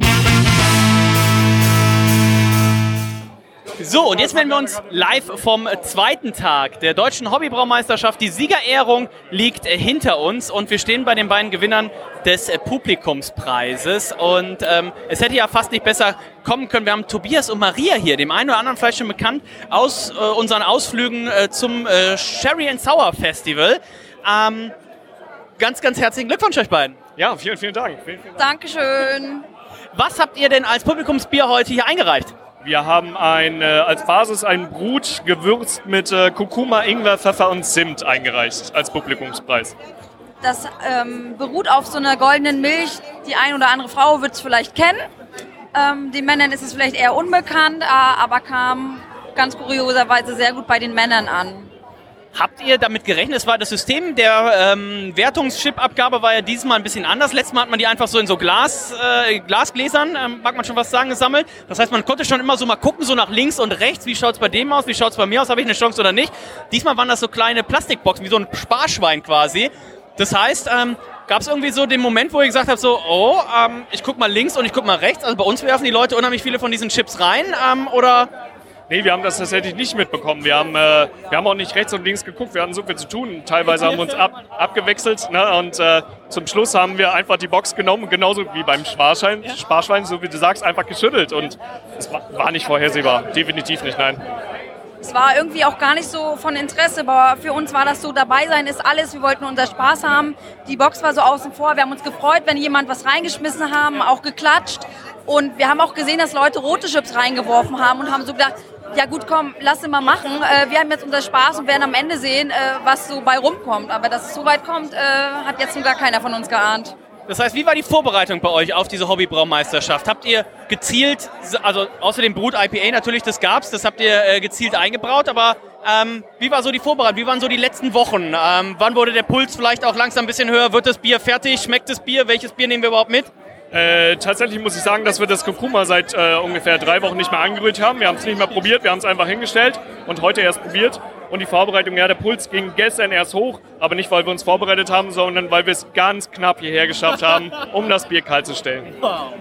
So, und jetzt melden wir uns live vom zweiten Tag der Deutschen Hobbybraumeisterschaft. Die Siegerehrung liegt äh, hinter uns und wir stehen bei den beiden Gewinnern des äh, Publikumspreises. Und ähm, es hätte ja fast nicht besser kommen können. Wir haben Tobias und Maria hier, dem einen oder anderen vielleicht schon bekannt, aus äh, unseren Ausflügen äh, zum äh, Sherry and Sour Festival. Ähm, ganz, ganz herzlichen Glückwunsch euch beiden. Ja, vielen, vielen Dank. Vielen, vielen Dank. Dankeschön. Was habt ihr denn als Publikumsbier heute hier eingereicht? Wir haben ein, äh, als Basis ein Brut gewürzt mit äh, Kurkuma, Ingwer, Pfeffer und Zimt eingereicht als Publikumspreis. Das ähm, beruht auf so einer goldenen Milch. Die ein oder andere Frau wird es vielleicht kennen. Ähm, den Männern ist es vielleicht eher unbekannt, äh, aber kam ganz kurioserweise sehr gut bei den Männern an. Habt ihr damit gerechnet? Es war das System der ähm, Wertungschip-Abgabe war ja dieses Mal ein bisschen anders. Letztes Mal hat man die einfach so in so Glas, äh, Glasgläsern, ähm, mag man schon was sagen, gesammelt. Das heißt, man konnte schon immer so mal gucken, so nach links und rechts, wie schaut es bei dem aus, wie schaut es bei mir aus, habe ich eine Chance oder nicht. Diesmal waren das so kleine Plastikboxen, wie so ein Sparschwein quasi. Das heißt, ähm, gab es irgendwie so den Moment, wo ihr gesagt habt, so, oh, ähm, ich guck mal links und ich guck mal rechts. Also bei uns werfen die Leute unheimlich viele von diesen Chips rein, ähm, oder... Nee, wir haben das tatsächlich nicht mitbekommen. Wir haben, äh, wir haben auch nicht rechts und links geguckt. Wir hatten so viel zu tun. Teilweise haben wir uns ab, abgewechselt. Ne? Und äh, zum Schluss haben wir einfach die Box genommen, genauso wie beim Sparschwein, ja. Sparschwein, so wie du sagst, einfach geschüttelt. Und es war, war nicht vorhersehbar. Definitiv nicht, nein. Es war irgendwie auch gar nicht so von Interesse, aber für uns war das so, dabei sein ist alles. Wir wollten unser Spaß haben. Die Box war so außen vor. Wir haben uns gefreut, wenn jemand was reingeschmissen haben, auch geklatscht. Und wir haben auch gesehen, dass Leute rote Chips reingeworfen haben und haben so gedacht, ja gut, komm, lass es mal machen. Äh, wir haben jetzt unser Spaß und werden am Ende sehen, äh, was so bei rumkommt. Aber dass es so weit kommt, äh, hat jetzt nun gar keiner von uns geahnt. Das heißt, wie war die Vorbereitung bei euch auf diese Hobbybraumeisterschaft? Habt ihr gezielt, also außer dem Brut I P A natürlich, das gab's, das habt ihr äh, gezielt eingebraut, aber ähm, wie war so die Vorbereitung? Wie waren so die letzten Wochen? Ähm, wann wurde der Puls vielleicht auch langsam ein bisschen höher? Wird das Bier fertig? Schmeckt das Bier? Welches Bier nehmen wir überhaupt mit? Äh, tatsächlich muss ich sagen, dass wir das Kurkuma seit äh, ungefähr drei Wochen nicht mehr angerührt haben. Wir haben es nicht mehr probiert, wir haben es einfach hingestellt und heute erst probiert. Und die Vorbereitung, ja, der Puls ging gestern erst hoch, aber nicht, weil wir uns vorbereitet haben, sondern weil wir es ganz knapp hierher geschafft haben, um das Bier kalt zu stellen.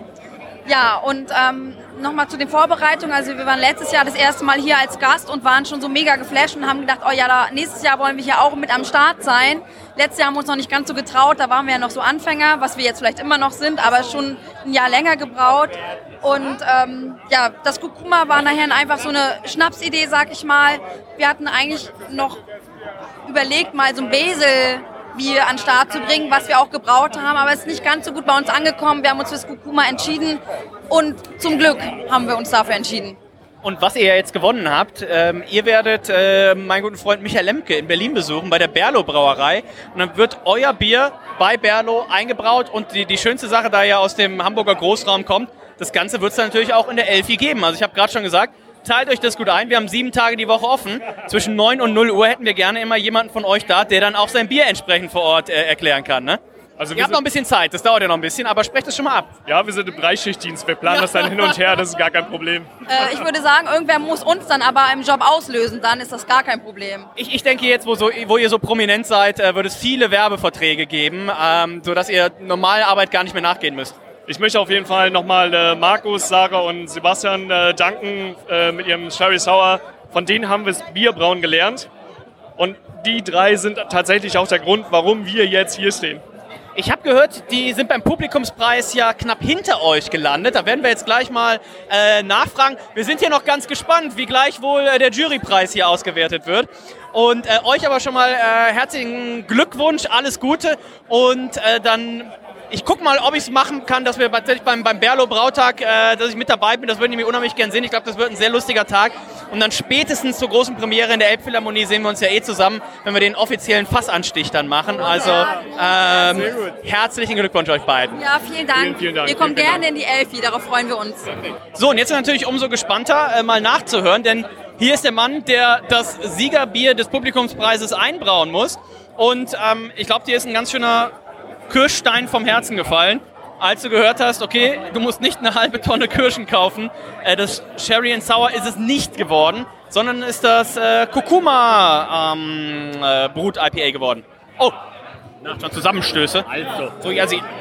Ja, und ähm, nochmal zu den Vorbereitungen. Also wir waren letztes Jahr das erste Mal hier als Gast und waren schon so mega geflasht und haben gedacht, oh ja, da, nächstes Jahr wollen wir hier auch mit am Start sein. Letztes Jahr haben wir uns noch nicht ganz so getraut, da waren wir ja noch so Anfänger, was wir jetzt vielleicht immer noch sind, aber schon ein Jahr länger gebraut. Und ähm, ja, das Kurkuma war nachher einfach so eine Schnapsidee, sag ich mal. Wir hatten eigentlich noch überlegt, mal so ein Basil Bier an den Start zu bringen, was wir auch gebraut haben, aber es ist nicht ganz so gut bei uns angekommen. Wir haben uns fürs Kurkuma entschieden und zum Glück haben wir uns dafür entschieden. Und was ihr ja jetzt gewonnen habt, ähm, ihr werdet äh, meinen guten Freund Michael Lemke in Berlin besuchen bei der Berlo Brauerei und dann wird euer Bier bei Berlo eingebraut und die, die schönste Sache, da ihr aus dem Hamburger Großraum kommt, das Ganze wird es natürlich auch in der Elfi geben. Also ich habe gerade schon gesagt, teilt euch das gut ein. Wir haben sieben Tage die Woche offen. Zwischen neun und null Uhr hätten wir gerne immer jemanden von euch da, der dann auch sein Bier entsprechend vor Ort äh, erklären kann. Ne? Also ihr habt noch ein bisschen Zeit, das dauert ja noch ein bisschen, aber sprecht es schon mal ab. Ja, wir sind im Dreischichtdienst, wir planen ja. das dann hin und her, das ist gar kein Problem. Äh, ich würde sagen, irgendwer muss uns dann aber im Job auslösen, dann ist das gar kein Problem. Ich, ich denke jetzt, wo, so, wo ihr so prominent seid, äh, wird es viele Werbeverträge geben, ähm, sodass ihr normale Arbeit gar nicht mehr nachgehen müsst. Ich möchte auf jeden Fall nochmal äh, Markus, Sarah und Sebastian äh, danken äh, mit ihrem Sherry Sour. Von denen haben wir das Bierbrauen gelernt. Und die drei sind tatsächlich auch der Grund, warum wir jetzt hier stehen. Ich habe gehört, die sind beim Publikumspreis ja knapp hinter euch gelandet. Da werden wir jetzt gleich mal äh, nachfragen. Wir sind hier noch ganz gespannt, wie gleich wohl äh, der Jurypreis hier ausgewertet wird. Und äh, euch aber schon mal äh, herzlichen Glückwunsch, alles Gute. Und äh, dann... Ich gucke mal, ob ich es machen kann, dass wir tatsächlich beim, beim Berlo Brautag, äh, dass ich mit dabei bin. Das würden wir unheimlich gern sehen. Ich glaube, das wird ein sehr lustiger Tag. Und dann spätestens zur großen Premiere in der Elbphilharmonie sehen wir uns ja eh zusammen, wenn wir den offiziellen Fassanstich dann machen. Also ähm, herzlichen Glückwunsch euch beiden. Ja, vielen Dank. Vielen, vielen Dank. Wir kommen vielen gerne Dank. in die Elfi, darauf freuen wir uns. So, und jetzt ist natürlich umso gespannter, äh, mal nachzuhören, denn hier ist der Mann, der das Siegerbier des Publikumspreises einbrauen muss. Und ähm, ich glaube, dir ist ein ganz schöner Kirschstein vom Herzen gefallen, als du gehört hast, okay, du musst nicht eine halbe Tonne Kirschen kaufen. Äh, das Sherry and Sour ist es nicht geworden, sondern ist das äh, Kurkuma ähm, äh, Brut I P A geworden. Oh, schon Zusammenstöße. Also. So, ja, sie.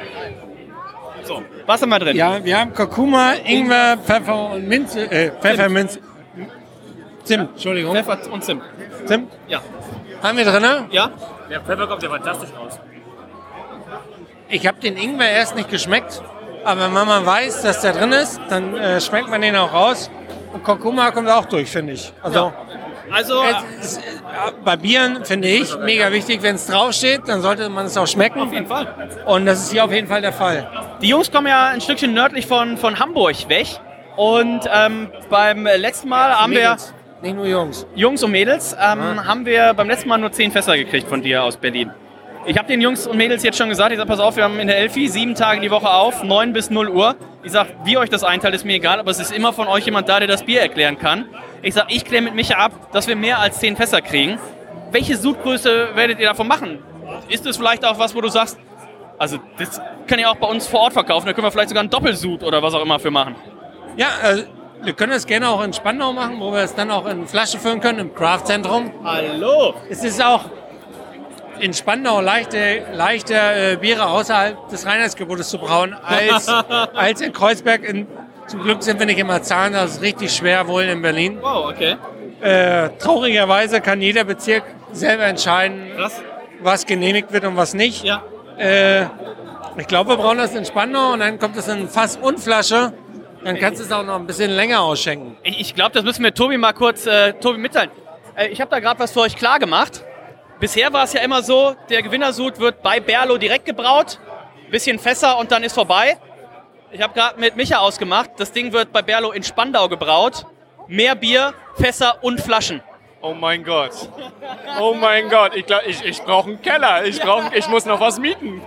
So, was haben wir drin? Ja, wir haben Kurkuma, Ingwer, Pfeffer und Minze, äh, Pfefferminze. Zimt, Entschuldigung. Pfeffer und Zimt. Zimt? Ja. Haben wir drin? Ja. Der Pfeffer kommt ja fantastisch raus. Ich habe den Ingwer erst nicht geschmeckt, aber wenn man weiß, dass der drin ist, dann äh, schmeckt man den auch raus. Und Kurkuma kommt auch durch, finde ich. Also, ja. also es ist, äh, bei Bieren finde ich mega wichtig, wenn es draufsteht, dann sollte man es auch schmecken. Auf jeden Fall. Und das ist hier auf jeden Fall der Fall. Die Jungs kommen ja ein Stückchen nördlich von, von Hamburg weg. Und ähm, beim letzten Mal haben Mädels. wir... Nicht nur Jungs. Jungs und Mädels, ähm, Ja. haben wir beim letzten Mal nur zehn Fässer gekriegt von dir aus Berlin. Ich habe den Jungs und Mädels jetzt schon gesagt, ich sage, pass auf, wir haben in der Elfi sieben Tage die Woche auf, neun bis null Uhr. Ich sage, wie euch das einteilt, ist mir egal, aber es ist immer von euch jemand da, der das Bier erklären kann. Ich sage, ich kläre mit Micha ab, dass wir mehr als zehn Fässer kriegen. Welche Sudgröße werdet ihr davon machen? Ist es vielleicht auch was, wo du sagst, also das kann ihr auch bei uns vor Ort verkaufen, da können wir vielleicht sogar einen Doppelsud oder was auch immer für machen. Ja, äh, wir können das gerne auch in Spandau machen, wo wir es dann auch in Flasche füllen können, im Craft-Zentrum. Hallo! Es ist auch in Spandau leichter, leichter äh, Biere außerhalb des Reinheitsgebotes zu brauen, als, als in Kreuzberg. In, zum Glück sind wir nicht in Marzahn, das ist richtig schwer wohl in Berlin. Wow, okay. Äh, traurigerweise kann jeder Bezirk selber entscheiden, Krass. was genehmigt wird und was nicht. Ja. Äh, ich glaube, wir brauchen das in Spandau und dann kommt es in Fass und Flasche. Dann kannst du es auch noch ein bisschen länger ausschenken. Ich, ich glaube, das müssen wir Tobi mal kurz äh, Tobi mitteilen. Äh, ich habe da gerade was für euch klar gemacht. Bisher war es ja immer so, der Gewinnersud wird bei Berlo direkt gebraut, bisschen Fässer und dann ist vorbei. Ich habe gerade mit Micha ausgemacht, das Ding wird bei Berlo in Spandau gebraut. Mehr Bier, Fässer und Flaschen. Oh mein Gott. Oh mein Gott. Ich, glaub, ich, ich brauche einen Keller. Ich, brauch, ich muss noch was mieten.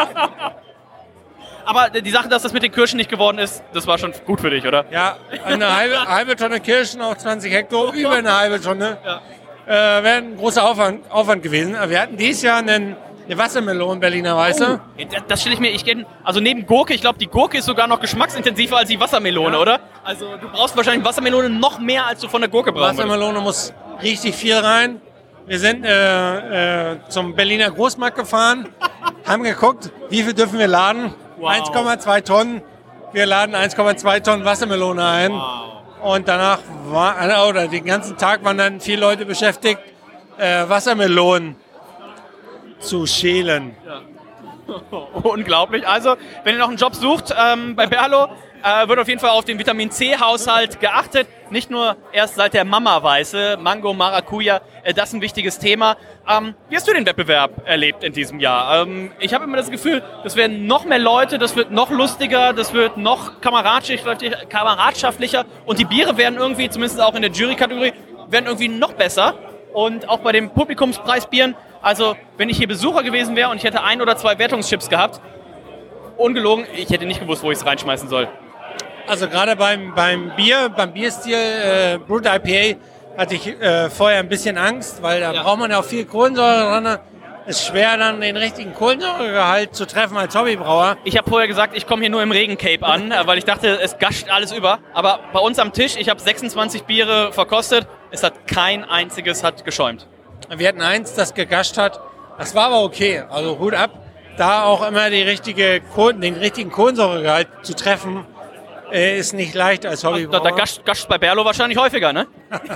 Aber die Sache, dass das mit den Kirschen nicht geworden ist, das war schon gut für dich, oder? Ja, eine halbe, halbe Tonne Kirschen auf zwanzig Hektar, über eine halbe Tonne. Ja. Äh, wäre ein großer Aufwand, Aufwand gewesen. Wir hatten dieses Jahr einen, eine Wassermelone Berliner Weiße. Oh, das stelle ich mir, ich kenne, also neben Gurke, ich glaube, die Gurke ist sogar noch geschmacksintensiver als die Wassermelone, Ja. oder? Also du brauchst wahrscheinlich Wassermelone noch mehr, als du von der Gurke brauchst. Wassermelone muss richtig viel rein. Wir sind äh, äh, zum Berliner Großmarkt gefahren, haben geguckt, wie viel dürfen wir laden. Wow. eins Komma zwei Tonnen. Wir laden eins Komma zwei Tonnen Wassermelone ein. Wow. Und danach war, oder den ganzen Tag waren dann vier Leute beschäftigt, äh, Wassermelonen zu schälen. Unglaublich. Also, wenn ihr noch einen Job sucht ähm, bei Berlo, äh, wird auf jeden Fall auf den Vitamin-C-Haushalt geachtet. Nicht nur erst seit der Mama-Weiße, Mango, Maracuja, äh, das ist ein wichtiges Thema. Ähm, wie hast du den Wettbewerb erlebt in diesem Jahr? Ähm, ich habe immer das Gefühl, das werden noch mehr Leute, das wird noch lustiger, das wird noch kameradschaftlicher, kameradschaftlicher und die Biere werden irgendwie, zumindest auch in der Jury-Kategorie, werden irgendwie noch besser. Und auch bei den Publikumspreisbieren, also wenn ich hier Besucher gewesen wäre und ich hätte ein oder zwei Wertungschips gehabt, ungelogen, ich hätte nicht gewusst, wo ich es reinschmeißen soll. Also gerade beim, beim Bier, beim Bierstil äh, Brut I P A hatte ich äh, vorher ein bisschen Angst, weil da Ja. braucht man ja auch viel Kohlensäure dran. Ist schwer dann den richtigen Kohlensäuregehalt zu treffen als Hobbybrauer. Ich habe vorher gesagt, ich komme hier nur im Regencape an, äh, weil ich dachte, es gascht alles über. Aber bei uns am Tisch, ich habe sechsundzwanzig Biere verkostet, es hat kein einziges hat geschäumt. Wir hatten eins, das gegascht hat. Das war aber okay. Also Hut ab, da auch immer die richtige Kohlen, den richtigen Kohlensäuregehalt zu treffen, äh, ist nicht leicht als Da, Hobbybrauer. da gascht, gascht bei Berlo wahrscheinlich häufiger, ne?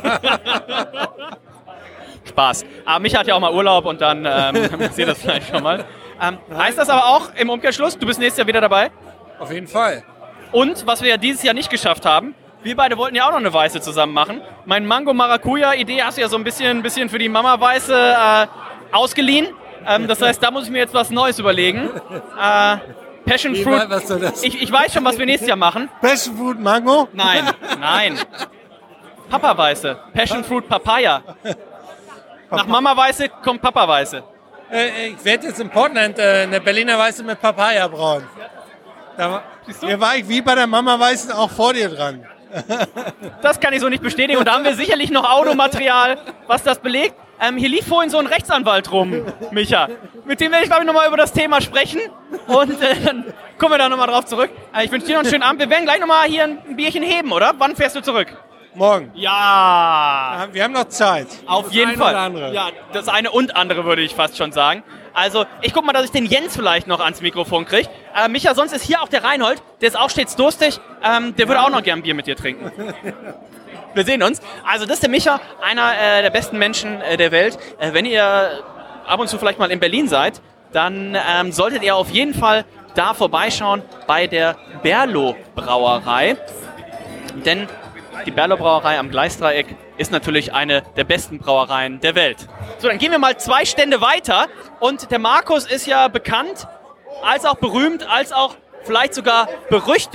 Spaß. Aber mich hat ja auch mal Urlaub und dann ähm, seht das vielleicht schon mal. Ähm, heißt das aber auch im Umkehrschluss, du bist nächstes Jahr wieder dabei? Auf jeden Fall. Und was wir ja dieses Jahr nicht geschafft haben, wir beide wollten ja auch noch eine Weiße zusammen machen. Mein Mango-Maracuja-Idee hast du ja so ein bisschen, ein bisschen für die Mama-Weiße äh, ausgeliehen. Ähm, das heißt, da muss ich mir jetzt was Neues überlegen. Äh, Passion Wie, Fruit. was soll das? Ich, ich weiß schon, was wir nächstes Jahr machen. Passion Fruit Mango? Nein, nein. Papa-Weiße. Passion Fruit Papaya. Nach Mama-Weiße kommt Papa-Weiße. Äh, ich werde jetzt in Portland äh, eine Berliner Weiße mit Papaya brauen. Da war, hier war ich wie bei der Mama Weißen auch vor dir dran. Das kann ich so nicht bestätigen. Und da haben wir sicherlich noch Audiomaterial, was das belegt. Ähm, hier lief vorhin so ein Rechtsanwalt rum, Micha. Mit dem werde ich, glaube ich, nochmal über das Thema sprechen. Und äh, dann kommen wir da nochmal drauf zurück. Äh, ich wünsche dir noch einen schönen Abend. Wir werden gleich nochmal hier ein Bierchen heben, oder? Wann fährst du zurück? Morgen. Ja. Wir haben noch Zeit. Auf Das jeden eine Fall. oder andere. Ja, das eine und andere würde ich fast schon sagen. Also, ich guck mal, dass ich den Jens vielleicht noch ans Mikrofon kriege. Äh, Micha, sonst ist hier auch der Reinhold. Der ist auch stets durstig. Ähm, der würde auch noch gern ein Bier mit dir trinken. Wir sehen uns. Also, das ist der Micha, einer äh, der besten Menschen äh, der Welt. Äh, wenn ihr ab und zu vielleicht mal in Berlin seid, dann ähm, solltet ihr auf jeden Fall da vorbeischauen bei der Berlo Brauerei. Denn die Berlo Brauerei am Gleisdreieck ist natürlich eine der besten Brauereien der Welt. So, dann gehen wir mal zwei Stände weiter. Und der Markus ist ja bekannt, als auch berühmt, als auch vielleicht sogar berüchtigt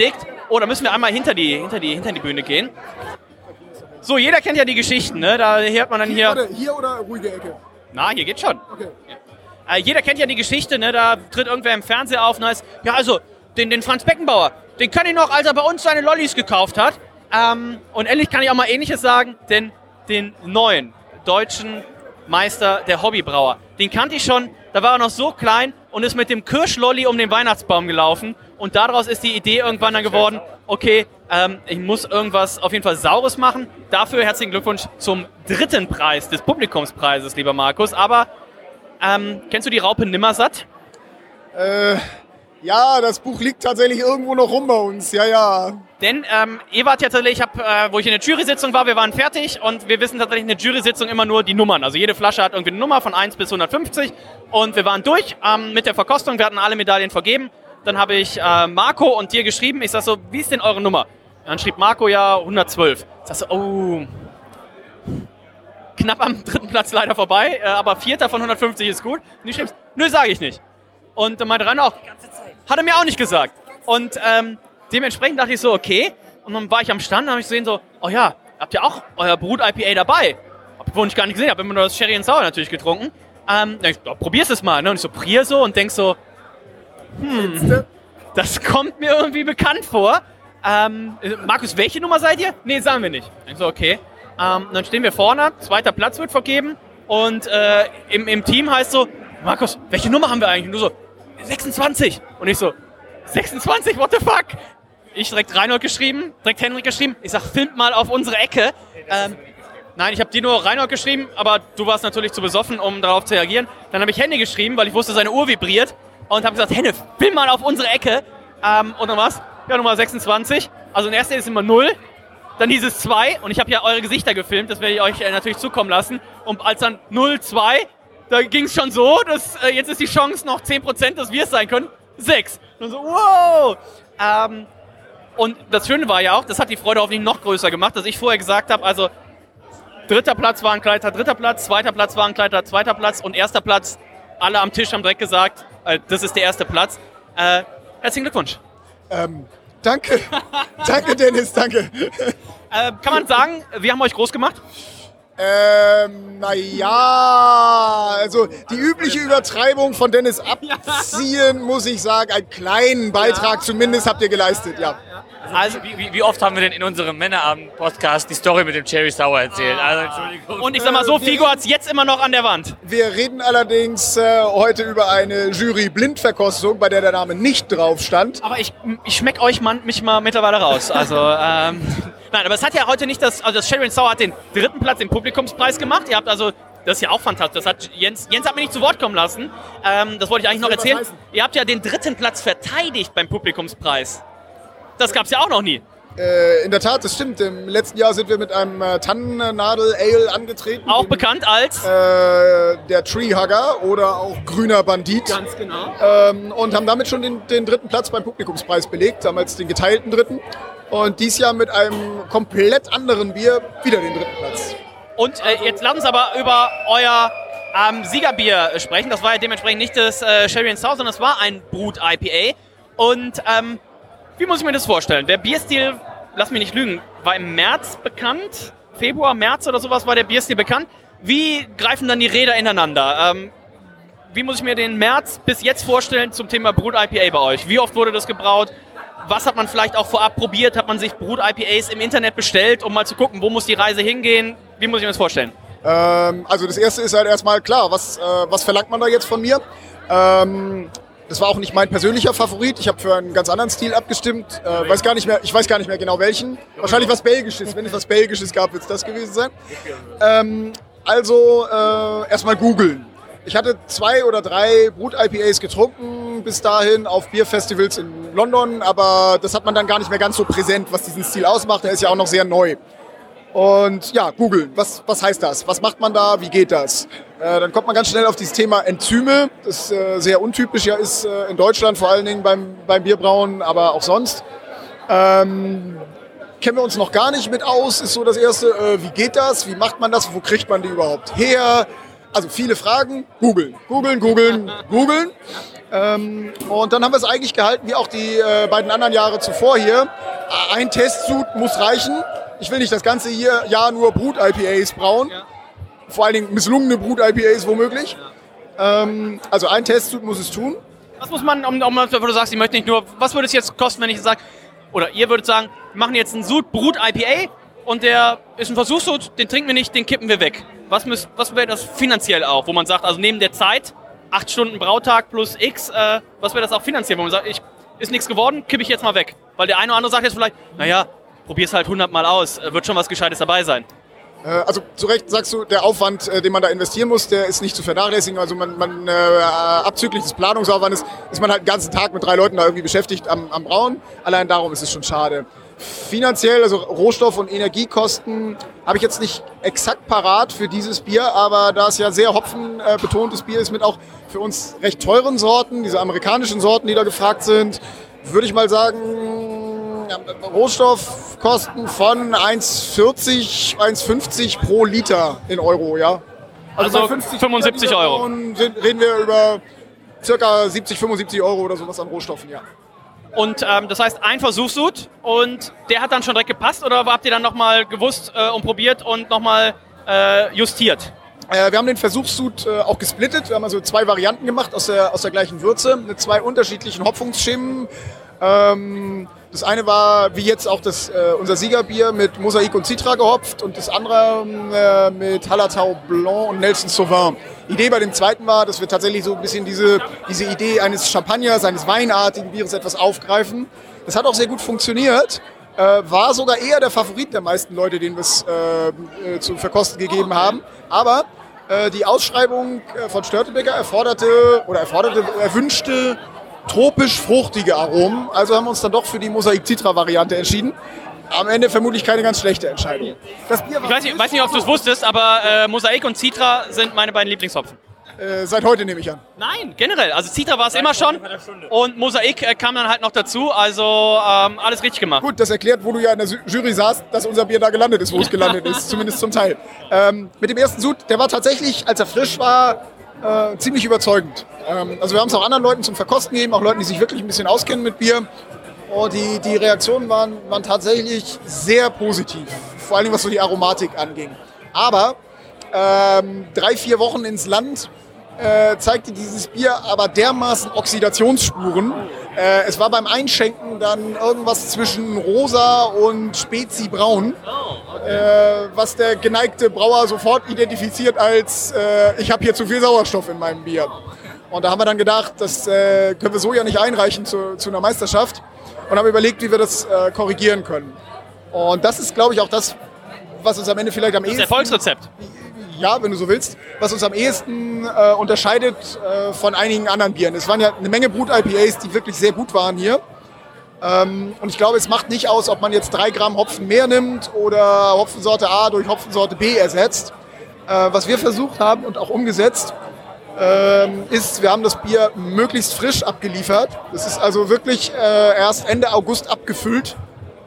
Oh, da müssen wir einmal hinter die, hinter die, hinter die Bühne gehen. So, jeder kennt ja die Geschichten, ne? Da hört man dann hier... Warte, hier oder ruhige Ecke? Na, hier geht's schon. Okay. Äh, jeder kennt ja die Geschichte, ne? Da tritt irgendwer im Fernseher auf und heißt, ja, also, den, den Franz Beckenbauer, den kann ich noch, als er bei uns seine Lollis gekauft hat. Ähm, und endlich kann ich auch mal Ähnliches sagen, denn den neuen deutschen Meister der Hobbybrauer, den kannte ich schon, da war er noch so klein und ist mit dem Kirschlolli um den Weihnachtsbaum gelaufen. Und daraus ist die Idee irgendwann dann geworden, okay, ähm, ich muss irgendwas auf jeden Fall Saures machen. Dafür herzlichen Glückwunsch zum dritten Preis des Publikumspreises, lieber Markus. Aber ähm, kennst du die Raupe Nimmersatt? Äh, ja, das Buch liegt tatsächlich irgendwo noch rum bei uns, ja, ja. Denn ähm, ihr wart ja tatsächlich, ich hab, äh, wo ich in der Jury-Sitzung war, wir waren fertig und wir wissen tatsächlich in der Jury-Sitzung immer nur die Nummern. Also jede Flasche hat irgendwie eine Nummer von eins bis hundertfünfzig und wir waren durch ähm, mit der Verkostung, wir hatten alle Medaillen vergeben. Dann habe ich äh, Marco und dir geschrieben, ich sag so, wie ist denn eure Nummer? Dann schrieb Marco ja hundertzwölf. Ich sag so, oh, knapp am dritten Platz leider vorbei, äh, aber vierter von hundertfünfzig ist gut. Und ich schrieb, nö, sage ich nicht. Und dann meinte Rainer auch, hat er mir auch nicht gesagt. Und ähm, dementsprechend dachte ich so, okay. Und dann war ich am Stand und habe ich gesehen so, oh ja, habt ihr auch euer Brut-I P A dabei? Obwohl ich gar nicht gesehen habe, immer nur das Sherry and Sour natürlich getrunken. Ähm, dann ich, oh, probier's es mal. Ne? Und ich so, probier so und denk so, hm, das kommt mir irgendwie bekannt vor. Ähm, Markus, welche Nummer seid ihr? Nee, sagen wir nicht. Ich so, okay. Ähm, dann stehen wir vorne, zweiter Platz wird vergeben und äh, im, im Team heißt so, Markus, welche Nummer haben wir eigentlich? Und du so, sechsundzwanzig. Und ich so, sechsundzwanzig, what the fuck? Ich direkt Reinhold geschrieben, direkt Henrik geschrieben. Ich sag, filmt mal auf unsere Ecke. Ähm, nein, ich habe dir nur Reinhold geschrieben, aber du warst natürlich zu besoffen, um darauf zu reagieren. Dann habe ich Henny geschrieben, weil ich wusste, seine Uhr vibriert. Und habe gesagt, Henne, film mal auf unsere Ecke. Ähm, und dann war's, ja, Nummer sechsundzwanzig. Also in erster ist immer null. Dann hieß es zwei. Und ich habe ja eure Gesichter gefilmt. Das werde ich euch äh, natürlich zukommen lassen. Und als dann null zwei, da ging es schon so, dass äh, jetzt ist die Chance noch zehn Prozent, dass wir es sein können. sechs. Und so, wow. Ähm, und das Schöne war ja auch, das hat die Freude hoffentlich noch größer gemacht, dass ich vorher gesagt habe, also dritter Platz war ein Kleiter, dritter Platz, zweiter Platz war ein Kleiter, zweiter Platz und erster Platz. Alle am Tisch haben direkt gesagt, äh, das ist der erste Platz. Äh, herzlichen Glückwunsch. Ähm, danke. Danke, Dennis, danke. Äh, kann man sagen, wir haben euch groß gemacht? Ähm, naja, also die übliche Übertreibung von Dennis abziehen, muss ich sagen, einen kleinen Beitrag zumindest habt ihr geleistet, ja. Also, wie, wie oft haben wir denn in unserem Männerabend-Podcast die Story mit dem Cherry Sour erzählt? Also, Entschuldigung. Und ich sag mal so, Figo hat's jetzt immer noch an der Wand. Wir reden allerdings äh, heute über eine Jury-Blindverkostung, bei der der Name nicht drauf stand. Aber ich, ich schmeck euch man, mich mal mittlerweile raus. Also, ähm, nein, aber es hat ja heute nicht das, also das Sherry and Sour hat den dritten Platz im Publikumspreis gemacht. Ihr habt also, das ist ja auch fantastisch. Das hat Jens, Jens hat mich nicht zu Wort kommen lassen. Ähm, das wollte ich eigentlich noch erzählen. Ihr habt ja den dritten Platz verteidigt beim Publikumspreis. Das gab's ja auch noch nie. Äh, in der Tat, das stimmt. Im letzten Jahr sind wir mit einem äh, Tannennadel-Ale angetreten. Auch bekannt als? Äh, der Treehugger oder auch Grüner Bandit. Ganz genau. Ähm, und haben damit schon den, den dritten Platz beim Publikumspreis belegt, damals den geteilten dritten. Und dies Jahr mit einem komplett anderen Bier wieder den dritten Platz. Und äh, jetzt lasst uns aber über euer ähm, Siegerbier sprechen. Das war ja dementsprechend nicht das äh, Sherry and Sour, sondern es war ein Brut-I P A. Und ähm, wie muss ich mir das vorstellen? Der Bierstil, lass mich nicht lügen, war im März bekannt. Februar, März oder sowas war der Bierstil bekannt. Wie greifen dann die Räder ineinander? Ähm, wie muss ich mir den März bis jetzt vorstellen zum Thema Brut-I P A bei euch? Wie oft wurde das gebraut? Was hat man vielleicht auch vorab probiert? Hat man sich Brut-I P As im Internet bestellt, um mal zu gucken, wo muss die Reise hingehen? Wie muss ich mir das vorstellen? Ähm, also das erste ist halt erstmal klar, was, äh, was verlangt man da jetzt von mir? Ähm, Das war auch nicht mein persönlicher Favorit. Ich habe für einen ganz anderen Stil abgestimmt. Äh, weiß gar nicht mehr, ich weiß gar nicht mehr genau welchen. Wahrscheinlich was Belgisches. Wenn es was Belgisches gab, wird es das gewesen sein. Ähm, also äh, erstmal googeln. Ich hatte zwei oder drei Brut-I P As getrunken bis dahin auf Bierfestivals in London. Aber das hat man dann gar nicht mehr ganz so präsent, was diesen Stil ausmacht. Der ist ja auch noch sehr neu. Und ja, googeln. Was, was heißt das? Was macht man da? Wie geht das? Äh, dann kommt man ganz schnell auf dieses Thema Enzyme, das äh, sehr untypisch ja ist äh, in Deutschland, vor allen Dingen beim, beim Bierbrauen, aber auch sonst. Ähm, kennen wir uns noch gar nicht mit aus, ist so das Erste. Äh, wie geht das? Wie macht man das? Wo kriegt man die überhaupt her? also viele Fragen, googeln, googeln, googeln, googeln. Ähm, und dann haben wir es eigentlich gehalten, wie auch die äh, beiden anderen Jahre zuvor hier. Ein Testsud muss reichen. Ich will nicht das ganze hier Jahr nur Brut-I P As brauen. Ja. Vor allen Dingen misslungene Brut-I P As womöglich. Ja. Ähm, also ein Testsud muss es tun. Was muss man, um, um, wo du sagst, ich möchte nicht nur, was würde es jetzt kosten, wenn ich sage, oder ihr würdet sagen, wir machen jetzt einen Sud Brut-I P A und der ist ein Versuchssud, den trinken wir nicht, den kippen wir weg. Was, müsst, was wäre das finanziell auch, wo man sagt, also neben der Zeit, acht Stunden Brautag plus X, äh, was wäre das auch finanziell, wo man sagt, ich, ist nichts geworden, kippe ich jetzt mal weg. Weil der eine oder andere sagt jetzt vielleicht, naja, probier's halt hundert Mal aus, wird schon was Gescheites dabei sein. Also zu Recht sagst du, der Aufwand, den man da investieren muss, der ist nicht zu vernachlässigen. Also man, man äh, abzüglich des Planungsaufwandes ist man halt den ganzen Tag mit drei Leuten da irgendwie beschäftigt am, am Brauen. Allein darum ist es schon schade. Finanziell, also Rohstoff- und Energiekosten, habe ich jetzt nicht exakt parat für dieses Bier, aber da es ja sehr hopfenbetontes Bier ist mit auch für uns recht teuren Sorten, diese amerikanischen Sorten, die da gefragt sind, würde ich mal sagen, Rohstoffkosten von eins vierzig, eins fünfzig pro Liter in Euro, ja. Also, also fünfundsiebzig Euro. Und reden wir über circa siebzig, fünfundsiebzig Euro oder sowas an Rohstoffen, ja. Und ähm, das heißt, ein Versuchssud und der hat dann schon direkt gepasst oder habt ihr dann nochmal gewusst äh, und probiert und nochmal äh, justiert? Äh, wir haben den Versuchssud äh, auch gesplittet. Wir haben also zwei Varianten gemacht aus der, aus der gleichen Würze mit zwei unterschiedlichen Hopfungsschemen. Ähm, das eine war, wie jetzt auch das, äh, unser Siegerbier, mit Mosaik und Citra gehopft und das andere äh, mit Hallertau Blanc und Nelson Sauvin. Die Idee bei dem zweiten war, dass wir tatsächlich so ein bisschen diese, diese Idee eines Champagners, eines weinartigen Bieres etwas aufgreifen. Das hat auch sehr gut funktioniert. Äh, war sogar eher der Favorit der meisten Leute, denen wir es äh, äh, zu verkosten gegeben haben. Aber äh, die Ausschreibung von Störtebeker erforderte oder erforderte, erwünschte tropisch-fruchtige Aromen. Also haben wir uns dann doch für die Mosaik-Citra-Variante entschieden. Am Ende vermutlich keine ganz schlechte Entscheidung. Das Bier ich weiß nicht, weiß nicht ob du es wusstest, aber äh, Mosaik und Citra sind meine beiden Lieblingshopfen. Äh, seit heute nehme ich an. Nein, generell. Also Citra war es immer schon und Mosaik äh, kam dann halt noch dazu. Also ähm, alles richtig gemacht. Gut, das erklärt, wo du ja in der Jury saßt, dass unser Bier da gelandet ist, wo es gelandet ist. Zumindest zum Teil. Ähm, mit dem ersten Sud, der war tatsächlich, als er frisch war, äh, ziemlich überzeugend. Ähm, also wir haben es auch anderen Leuten zum Verkosten gegeben, auch Leuten, die sich wirklich ein bisschen auskennen mit Bier. Oh, die, die Reaktionen waren, waren tatsächlich sehr positiv, vor allem was so die Aromatik anging. Aber ähm, drei, vier Wochen ins Land äh, zeigte dieses Bier aber dermaßen Oxidationsspuren. Äh, es war beim Einschenken dann irgendwas zwischen rosa und Spezi-braun, äh, was der geneigte Brauer sofort identifiziert als äh, ich habe hier zu viel Sauerstoff in meinem Bier. Und da haben wir dann gedacht, das äh, können wir so ja nicht einreichen zu, zu einer Meisterschaft. Und haben überlegt, wie wir das äh, korrigieren können. Und das ist, glaube ich, auch das, was uns am Ende vielleicht am das ehesten... Das Erfolgsrezept. Ja, wenn du so willst. Was uns am ehesten äh, unterscheidet äh, von einigen anderen Bieren. Es waren ja eine Menge Brut-I P As, die wirklich sehr gut waren hier. Ähm, und ich glaube, es macht nicht aus, ob man jetzt drei Gramm Hopfen mehr nimmt oder Hopfensorte A durch Hopfensorte B ersetzt. Äh, was wir versucht haben und auch umgesetzt, Ähm, ist, wir haben das Bier möglichst frisch abgeliefert. Das ist also wirklich äh, erst Ende August abgefüllt.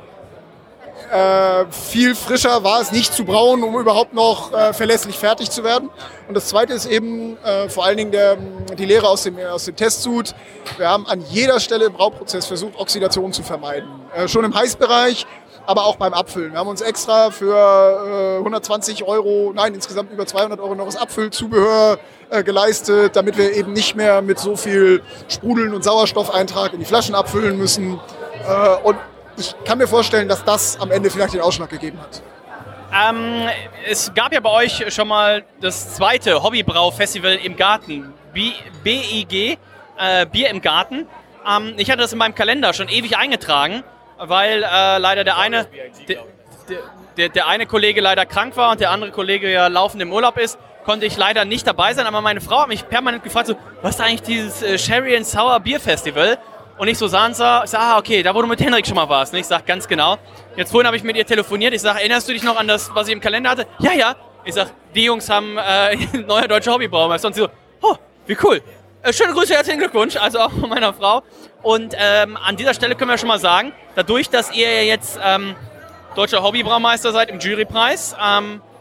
Äh, viel frischer war es nicht zu brauen, um überhaupt noch äh, verlässlich fertig zu werden. Und das Zweite ist eben äh, vor allen Dingen der, die Lehre aus dem, aus dem Testsud. Wir haben an jeder Stelle im Brauprozess versucht, Oxidation zu vermeiden. Äh, schon im Heißbereich, aber auch beim Abfüllen. Wir haben uns extra für äh, hundertzwanzig Euro, nein, insgesamt über zweihundert Euro noch das Abfüllzubehör äh, geleistet, damit wir eben nicht mehr mit so viel Sprudeln und Sauerstoffeintrag in die Flaschen abfüllen müssen. Äh, und ich kann mir vorstellen, dass das am Ende vielleicht den Ausschlag gegeben hat. Ähm, es gab ja bei euch schon mal das zweite Hobbybrau-Festival im Garten, B I G, äh, Bier im Garten. Ähm, ich hatte das in meinem Kalender schon ewig eingetragen, weil äh, leider der eine, der, der, der eine Kollege leider krank war und der andere Kollege ja laufend im Urlaub ist, konnte ich leider nicht dabei sein. Aber meine Frau hat mich permanent gefragt, so, was ist eigentlich dieses äh, Sherry and Sour Bier Festival? Und ich so sahen sah, ich sag, ah, okay, da wo du mit Henrik schon mal warst. Und ich sag, ganz genau. Jetzt vorhin habe ich mit ihr telefoniert. Ich sag, erinnerst du dich noch an das, was ich im Kalender hatte? Ja, ja. Ich sag, die Jungs haben äh, neue deutsche Hobbybraumeister. Und sie so, oh, wie cool. Äh, schöne Grüße, herzlichen Glückwunsch, also auch von meiner Frau. Und ähm, an dieser Stelle können wir schon mal sagen, dadurch, dass ihr jetzt ähm, deutscher Hobbybraumeister seid im Jurypreis, ähm,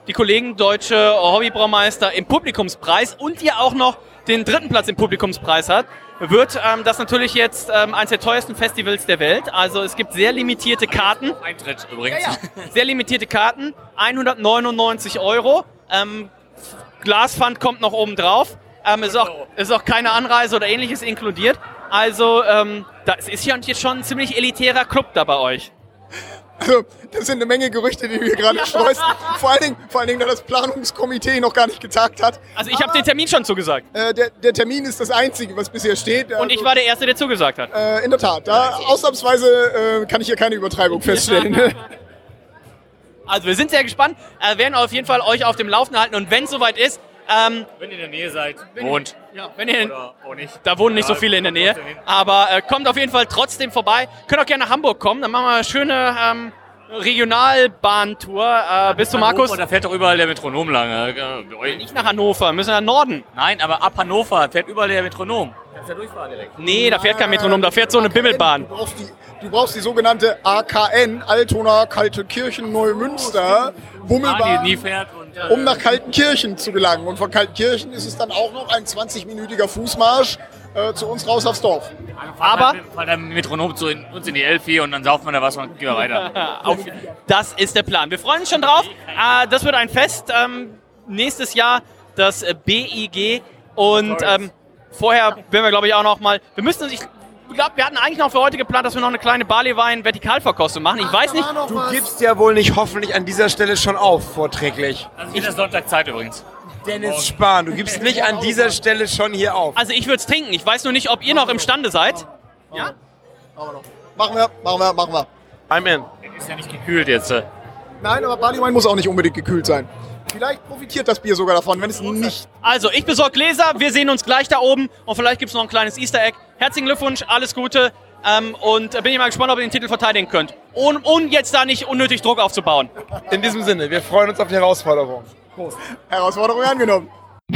die Kollegen Deutsche Hobbybraumeister im Publikumspreis und ihr auch noch den dritten Platz im Publikumspreis hat, wird ähm, das natürlich jetzt ähm, eines der teuersten Festivals der Welt. Also es gibt sehr limitierte Karten. Eintritt übrigens. Ja, ja. Sehr limitierte Karten, hundertneunundneunzig Euro. Ähm, Glaspfand kommt noch oben drauf. Ähm, ist, auch, ist auch keine Anreise oder ähnliches inkludiert. Also ähm, das ist ja jetzt schon ein ziemlich elitärer Club da bei euch. Also, das sind eine Menge Gerüchte, die du hier gerade streust. Vor allen Dingen, vor allen Dingen, da das Planungskomitee noch gar nicht getagt hat. Also ich habe den Termin schon zugesagt. Äh, der, der Termin ist das Einzige, was bisher steht. Und ich war der Erste, der zugesagt hat. Äh, in der Tat. Da ausnahmsweise äh, kann ich hier keine Übertreibung feststellen. Also wir sind sehr gespannt, äh, werden auf jeden Fall euch auf dem Laufenden halten. Und wenn es soweit ist... Ähm, wenn ihr in der Nähe seid, wohnt. Ja, wenn ihr in, Oder auch nicht. Da wohnen nicht so viele in der Nähe. Aber äh, kommt auf jeden Fall trotzdem vorbei. Könnt auch gerne nach Hamburg kommen. Dann machen wir eine schöne ähm, Regionalbahntour äh, bis zu Markus. Da fährt doch überall der Metronom lang. Äh, nicht nach Hannover, müssen wir nach Norden. Nein, aber ab Hannover fährt überall der Metronom. Kannst ja durchfahren direkt. Nee, da fährt kein Metronom, da fährt so eine Bimmelbahn. Du brauchst die, du brauchst die sogenannte A K N, Altona, Kaltenkirchen, Neumünster, Bummelbahn, die nie fährt und, äh, um nach Kaltenkirchen zu gelangen. Und von Kaltenkirchen ist es dann auch noch ein zwanzigminütiger Fußmarsch äh, zu uns raus aufs Dorf. Aber fahrt dann Metronom zu in, uns in die Elfi und dann saufen wir da was und gehen wir weiter. Auf, das ist der Plan. Wir freuen uns schon drauf. Äh, das wird ein Fest. Ähm, nächstes Jahr das äh, B I G. Und ähm, vorher werden wir, glaube ich, auch noch mal... Wir müssen uns... Ich glaube, wir hatten eigentlich noch für heute geplant, dass wir noch eine kleine Barleywein-Vertikalverkostung machen. Ich weiß nicht... Du gibst ja wohl nicht hoffentlich an dieser Stelle schon auf, vorträglich. Also jeder Sonntag Zeit übrigens. Dennis Spahn, du gibst nicht an dieser Stelle schon hier auf. Also ich würde es trinken. Ich weiß nur nicht, ob ihr noch imstande seid. Ja? Machen wir, machen wir, machen wir. I'm in. Ist ja nicht gekühlt jetzt. Nein, aber Barleywein muss auch nicht unbedingt gekühlt sein. Vielleicht profitiert das Bier sogar davon, wenn es nicht... Also, ich besorge Gläser, wir sehen uns gleich da oben und vielleicht gibt es noch ein kleines Easter Egg. Herzlichen Glückwunsch, alles Gute ähm, und bin ich mal gespannt, ob ihr den Titel verteidigen könnt. Und, und jetzt da nicht unnötig Druck aufzubauen. In diesem Sinne, wir freuen uns auf die Herausforderung. Prost. Herausforderung angenommen.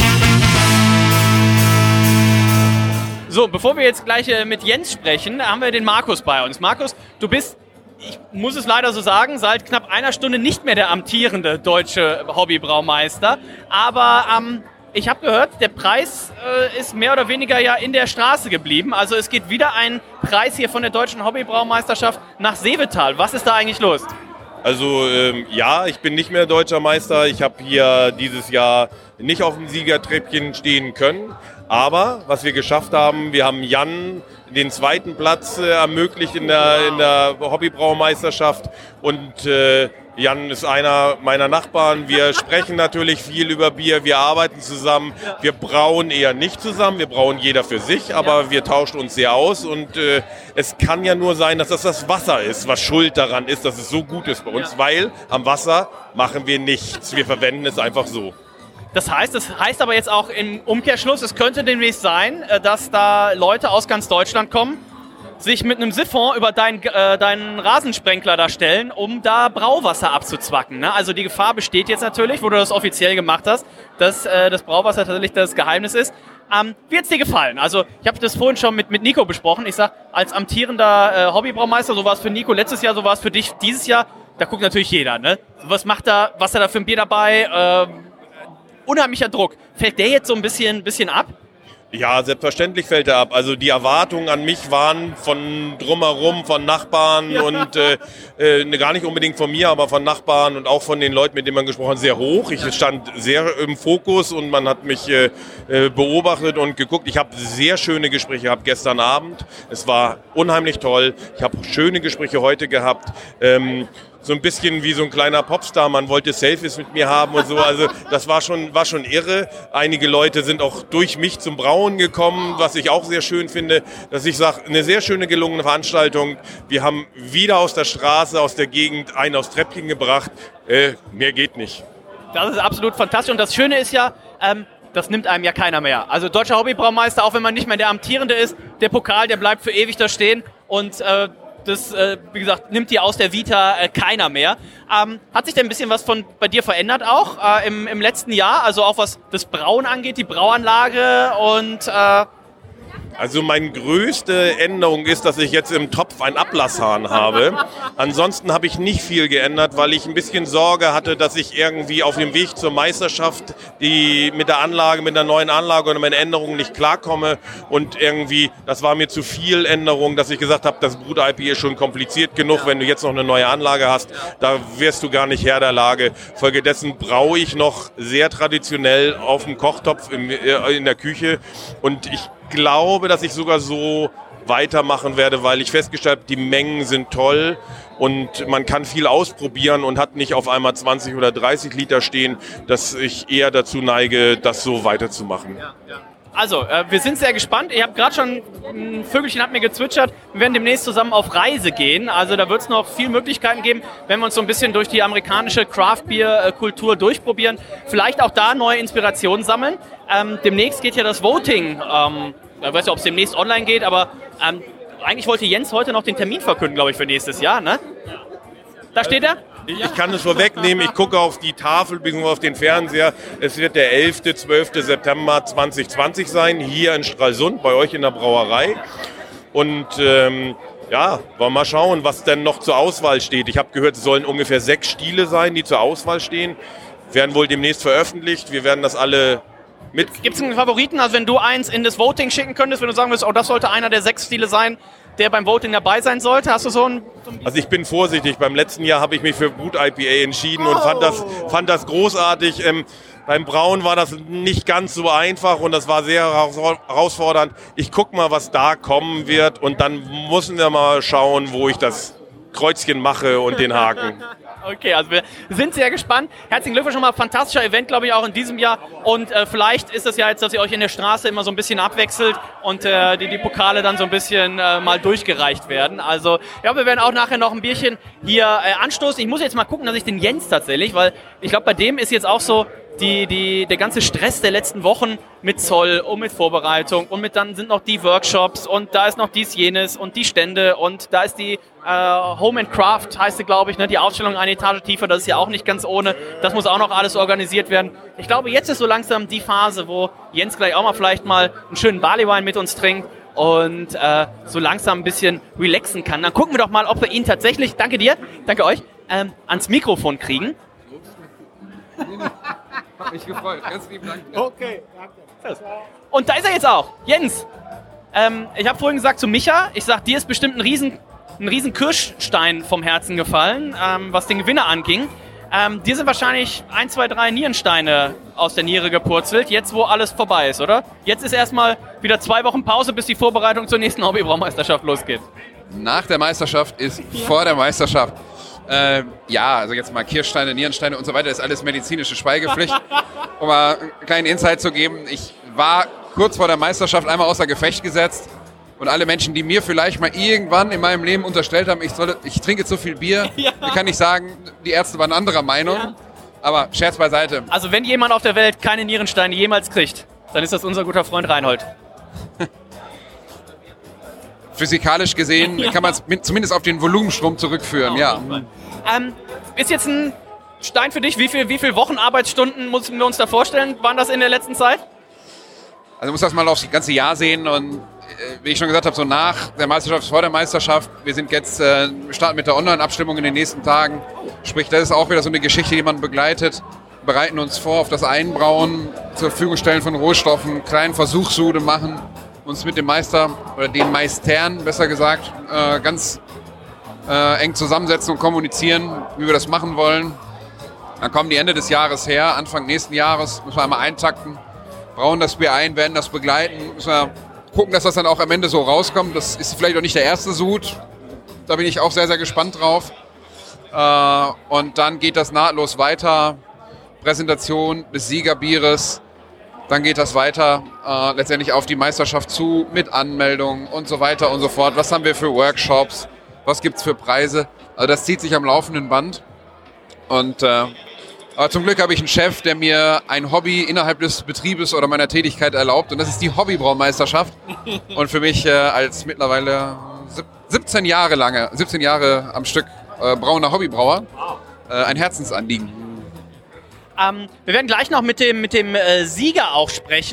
So, bevor wir jetzt gleich äh, mit Jens sprechen, haben wir den Markus bei uns. Markus, du bist... Ich muss es leider so sagen, seit knapp einer Stunde nicht mehr der amtierende deutsche Hobbybraumeister. Aber ähm, ich habe gehört, der Preis äh, ist mehr oder weniger ja in der Straße geblieben. Also es geht wieder ein Preis hier von der deutschen Hobbybraumeisterschaft nach Seevetal. Was ist da eigentlich los? Also ähm, ja, ich bin nicht mehr deutscher Meister. Ich habe hier dieses Jahr nicht auf dem Siegertreppchen stehen können. Aber was wir geschafft haben, wir haben Jan den zweiten Platz äh, ermöglicht in der, in der Hobbybraumeisterschaft. Und äh, Jan ist einer meiner Nachbarn. Wir sprechen natürlich viel über Bier, wir arbeiten zusammen. Wir brauen eher nicht zusammen, wir brauen jeder für sich, aber wir tauschen uns sehr aus. Und äh, es kann ja nur sein, dass das das Wasser ist, was schuld daran ist, dass es so gut ist bei uns. Weil am Wasser machen wir nichts, wir verwenden es einfach so. Das heißt, das heißt aber jetzt auch im Umkehrschluss, es könnte demnächst sein, dass da Leute aus ganz Deutschland kommen, sich mit einem Siphon über deinen, äh, deinen Rasensprenkler da stellen, um da Brauwasser abzuzwacken. Ne? Also die Gefahr besteht jetzt natürlich, wo du das offiziell gemacht hast, dass äh, das Brauwasser tatsächlich das Geheimnis ist. Ähm, wie hat's dir gefallen? Also ich habe das vorhin schon mit, mit Nico besprochen. Ich sag, als amtierender äh, Hobbybraumeister, so war es für Nico letztes Jahr, so war es für dich dieses Jahr. Da guckt natürlich jeder. Ne? Was macht er, was hat er da für ein Bier dabei? Ähm, unheimlicher Druck. Fällt der jetzt so ein bisschen, bisschen ab? Ja, selbstverständlich fällt er ab. Also die Erwartungen an mich waren von drumherum, von Nachbarn ja. und äh, äh, gar nicht unbedingt von mir, aber von Nachbarn und auch von den Leuten, mit denen man gesprochen hat, sehr hoch. Ich stand sehr im Fokus und man hat mich äh, beobachtet und geguckt. Ich habe sehr schöne Gespräche gehabt gestern Abend. Es war unheimlich toll. Ich habe schöne Gespräche heute gehabt. Ähm, So ein bisschen wie so ein kleiner Popstar, man wollte Selfies mit mir haben und so, also das war schon, war schon irre. Einige Leute sind auch durch mich zum Brauen gekommen, was ich auch sehr schön finde, dass ich sage, eine sehr schöne gelungene Veranstaltung. Wir haben wieder aus der Straße, aus der Gegend einen aufs Treppchen gebracht, äh, mehr geht nicht. Das ist absolut fantastisch und das Schöne ist ja, ähm, das nimmt einem ja keiner mehr. Also deutscher Hobbybraumeister, auch wenn man nicht mehr der Amtierende ist, der Pokal, der bleibt für ewig da stehen und äh, das, äh, wie gesagt, nimmt dir aus der Vita äh, keiner mehr. Ähm, hat sich denn ein bisschen was von bei dir verändert auch äh, im, im letzten Jahr? Also auch was das Brauen angeht, die Brauanlage und... Äh Also meine größte Änderung ist, dass ich jetzt im Topf einen Ablasshahn habe. Ansonsten habe ich nicht viel geändert, weil ich ein bisschen Sorge hatte, dass ich irgendwie auf dem Weg zur Meisterschaft die mit der Anlage, mit der neuen Anlage oder mit den Änderungen nicht klarkomme. Und irgendwie, das war mir zu viel Änderung, dass ich gesagt habe, das Brut-I P A ist schon kompliziert genug. Wenn du jetzt noch eine neue Anlage hast, da wirst du gar nicht Herr der Lage. Folgedessen brauche ich noch sehr traditionell auf dem Kochtopf im, äh, in der Küche. Und ich glaube, dass ich sogar so weitermachen werde, weil ich festgestellt habe, die Mengen sind toll und man kann viel ausprobieren und hat nicht auf einmal zwanzig oder dreißig Liter stehen, dass ich eher dazu neige, das so weiterzumachen. Ja, ja. Also, äh, wir sind sehr gespannt. Ich habe gerade schon, ein Vögelchen hat mir gezwitschert, wir werden demnächst zusammen auf Reise gehen. Also da wird es noch viele Möglichkeiten geben, wenn wir uns so ein bisschen durch die amerikanische Craft-Bier-Kultur durchprobieren. Vielleicht auch da neue Inspirationen sammeln. Ähm, demnächst geht ja das Voting. Ähm, ich weiß nicht, ob es demnächst online geht, aber ähm, eigentlich wollte Jens heute noch den Termin verkünden, glaube ich, für nächstes Jahr, ne? Da steht er? Ich kann es vorwegnehmen, ich gucke auf die Tafel bzw. auf den Fernseher. Es wird der elfter zwölfter September zwanzig zwanzig sein, hier in Stralsund, bei euch in der Brauerei. Und ähm, ja, wollen wir mal schauen, was denn noch zur Auswahl steht. Ich habe gehört, es sollen ungefähr sechs Stile sein, die zur Auswahl stehen. Werden wohl demnächst veröffentlicht. Wir werden das alle mit... Gibt es einen Favoriten? Also wenn du eins in das Voting schicken könntest, wenn du sagen würdest, oh, das sollte einer der sechs Stile sein, der beim Voting dabei sein sollte? Hast du so ein... Also ich bin vorsichtig. Beim letzten Jahr habe ich mich für Brut-I P A entschieden oh. und fand das, fand das großartig. Ähm, beim Brauen war das nicht ganz so einfach und das war sehr herausfordernd. Ich gucke mal, was da kommen wird und dann müssen wir mal schauen, wo ich das Kreuzchen mache und den Haken. Okay, also wir sind sehr gespannt. Herzlichen Glückwunsch schon mal, fantastischer Event, glaube ich, auch in diesem Jahr. Und äh, vielleicht ist es ja jetzt, dass ihr euch in der Straße immer so ein bisschen abwechselt und äh, die, die Pokale dann so ein bisschen äh, mal durchgereicht werden. Also ja, wir werden auch nachher noch ein Bierchen hier äh, anstoßen. Ich muss jetzt mal gucken, dass ich den Jens tatsächlich, weil ich glaube, bei dem ist jetzt auch so die, die, der ganze Stress der letzten Wochen mit Zoll und mit Vorbereitung und mit dann sind noch die Workshops und da ist noch dies, jenes und die Stände und da ist die äh, Home and Craft, heißt sie, glaube ich, ne? Die Ausstellung eine Etage tiefer, das ist ja auch nicht ganz ohne. Das muss auch noch alles organisiert werden. Ich glaube, jetzt ist so langsam die Phase, wo Jens gleich auch mal vielleicht mal einen schönen Barleywein mit uns trinkt und äh, so langsam ein bisschen relaxen kann. Dann gucken wir doch mal, ob wir ihn tatsächlich, danke dir, danke euch, ähm, ans Mikrofon kriegen. Hat mich gefreut. Ganz lieben Dank. Okay, danke. Und da ist er jetzt auch. Jens, ähm, ich habe vorhin gesagt zu Micha, ich sag, dir ist bestimmt ein riesen, ein riesen Kirschstein vom Herzen gefallen, ähm, was den Gewinner anging. Ähm, dir sind wahrscheinlich ein, zwei, drei Nierensteine aus der Niere gepurzelt, jetzt wo alles vorbei ist, oder? Jetzt ist erstmal wieder zwei Wochen Pause, bis die Vorbereitung zur nächsten Hobbybraumeisterschaft losgeht. Nach der Meisterschaft ist vor der Meisterschaft. Äh, ja, also jetzt mal Kirschsteine, Nierensteine und so weiter, ist alles medizinische Schweigepflicht. Um mal einen kleinen Insight zu geben, ich war kurz vor der Meisterschaft einmal außer Gefecht gesetzt und alle Menschen, die mir vielleicht mal irgendwann in meinem Leben unterstellt haben, ich, solle, ich trinke zu viel Bier, ja. kann ich sagen, die Ärzte waren anderer Meinung. Ja. Aber Scherz beiseite. Also wenn jemand auf der Welt keine Nierensteine jemals kriegt, dann ist das unser guter Freund Reinhold. Physikalisch gesehen ja. kann man es zumindest auf den Volumenstrom zurückführen, oh, ja. Ähm, ist jetzt ein Stein für dich, wie viel, wie viel Wochenarbeitsstunden müssen wir uns da vorstellen, waren das in der letzten Zeit? Also du musst das mal aufs ganze Jahr sehen und äh, wie ich schon gesagt habe, so nach der Meisterschaft, vor der Meisterschaft, wir sind jetzt, äh, wir starten mit der Online-Abstimmung in den nächsten Tagen, sprich das ist auch wieder so eine Geschichte, die man begleitet, bereiten uns vor auf das Einbrauen, zur Verfügung stellen von Rohstoffen, kleinen Versuchssude machen, uns mit dem Meister oder den Meistern, besser gesagt, äh, ganz äh, eng zusammensetzen und kommunizieren, wie wir das machen wollen. Dann kommen die Ende des Jahres her, Anfang nächsten Jahres müssen wir einmal eintakten, brauen das Bier ein, werden das begleiten, müssen wir gucken, dass das dann auch am Ende so rauskommt. Das ist vielleicht auch nicht der erste Sud, da bin ich auch sehr, sehr gespannt drauf. Äh, und dann geht das nahtlos weiter, Präsentation des Siegerbieres, dann geht das weiter äh, letztendlich auf die Meisterschaft zu mit Anmeldungen und so weiter und so fort. Was haben wir für Workshops? Was gibt es für Preise? Also das zieht sich am laufenden Band. Und äh, aber zum Glück habe ich einen Chef, der mir ein Hobby innerhalb des Betriebes oder meiner Tätigkeit erlaubt. Und das ist die Hobbybraumeisterschaft. Und für mich äh, als mittlerweile siebzehn Jahre lange, siebzehn Jahre am Stück äh, brauender Hobbybrauer äh, ein Herzensanliegen. Ähm, wir werden gleich noch mit dem, mit dem äh, Sieger auch sprechen.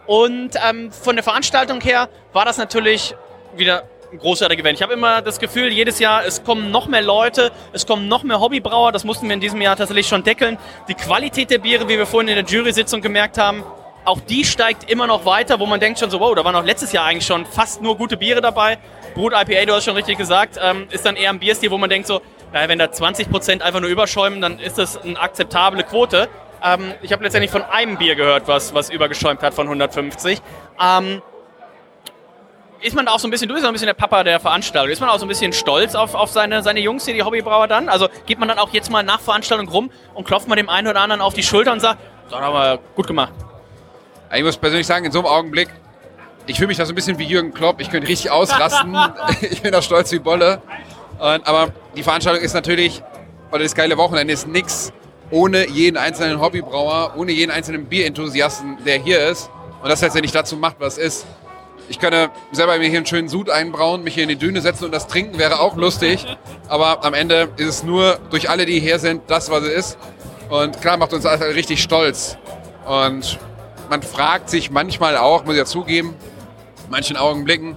Und ähm, von der Veranstaltung her war das natürlich wieder ein großartiger Event. Ich habe immer das Gefühl, jedes Jahr, es kommen noch mehr Leute, es kommen noch mehr Hobbybrauer. Das mussten wir in diesem Jahr tatsächlich schon deckeln. Die Qualität der Biere, wie wir vorhin in der Jury-Sitzung gemerkt haben, auch die steigt immer noch weiter, wo man denkt schon so, wow, da waren auch letztes Jahr eigentlich schon fast nur gute Biere dabei. Brut I P A, du hast schon richtig gesagt, ähm, ist dann eher ein Bierstil, wo man denkt so, naja, wenn da zwanzig Prozent einfach nur überschäumen, dann ist das eine akzeptable Quote. Ähm, ich habe letztendlich von einem Bier gehört, was, was übergeschäumt hat von hundertfünfzig. Ähm, ist man da auch so ein bisschen, du bist auch ein bisschen der Papa der Veranstaltung, ist man auch so ein bisschen stolz auf, auf seine, seine Jungs hier, die Hobbybrauer dann? Also geht man dann auch jetzt mal nach Veranstaltung rum und klopft mal dem einen oder anderen auf die Schulter und sagt, das haben wir gut gemacht. Ich muss persönlich sagen, in so einem Augenblick, ich fühle mich da so ein bisschen wie Jürgen Klopp, ich könnte richtig ausrasten, ich bin da stolz wie Bolle. Und, aber die Veranstaltung ist natürlich, oder das geile Wochenende ist nix ohne jeden einzelnen Hobbybrauer, ohne jeden einzelnen Bierenthusiasten, der hier ist und das letztendlich dazu macht, was ist. Ich könnte selber mir hier einen schönen Sud einbrauen, mich hier in die Düne setzen und das trinken wäre auch lustig, aber am Ende ist es nur durch alle, die hier sind, das, was es ist. Und klar, macht uns alle richtig stolz. Und man fragt sich manchmal auch, muss ich ja zugeben, in manchen Augenblicken,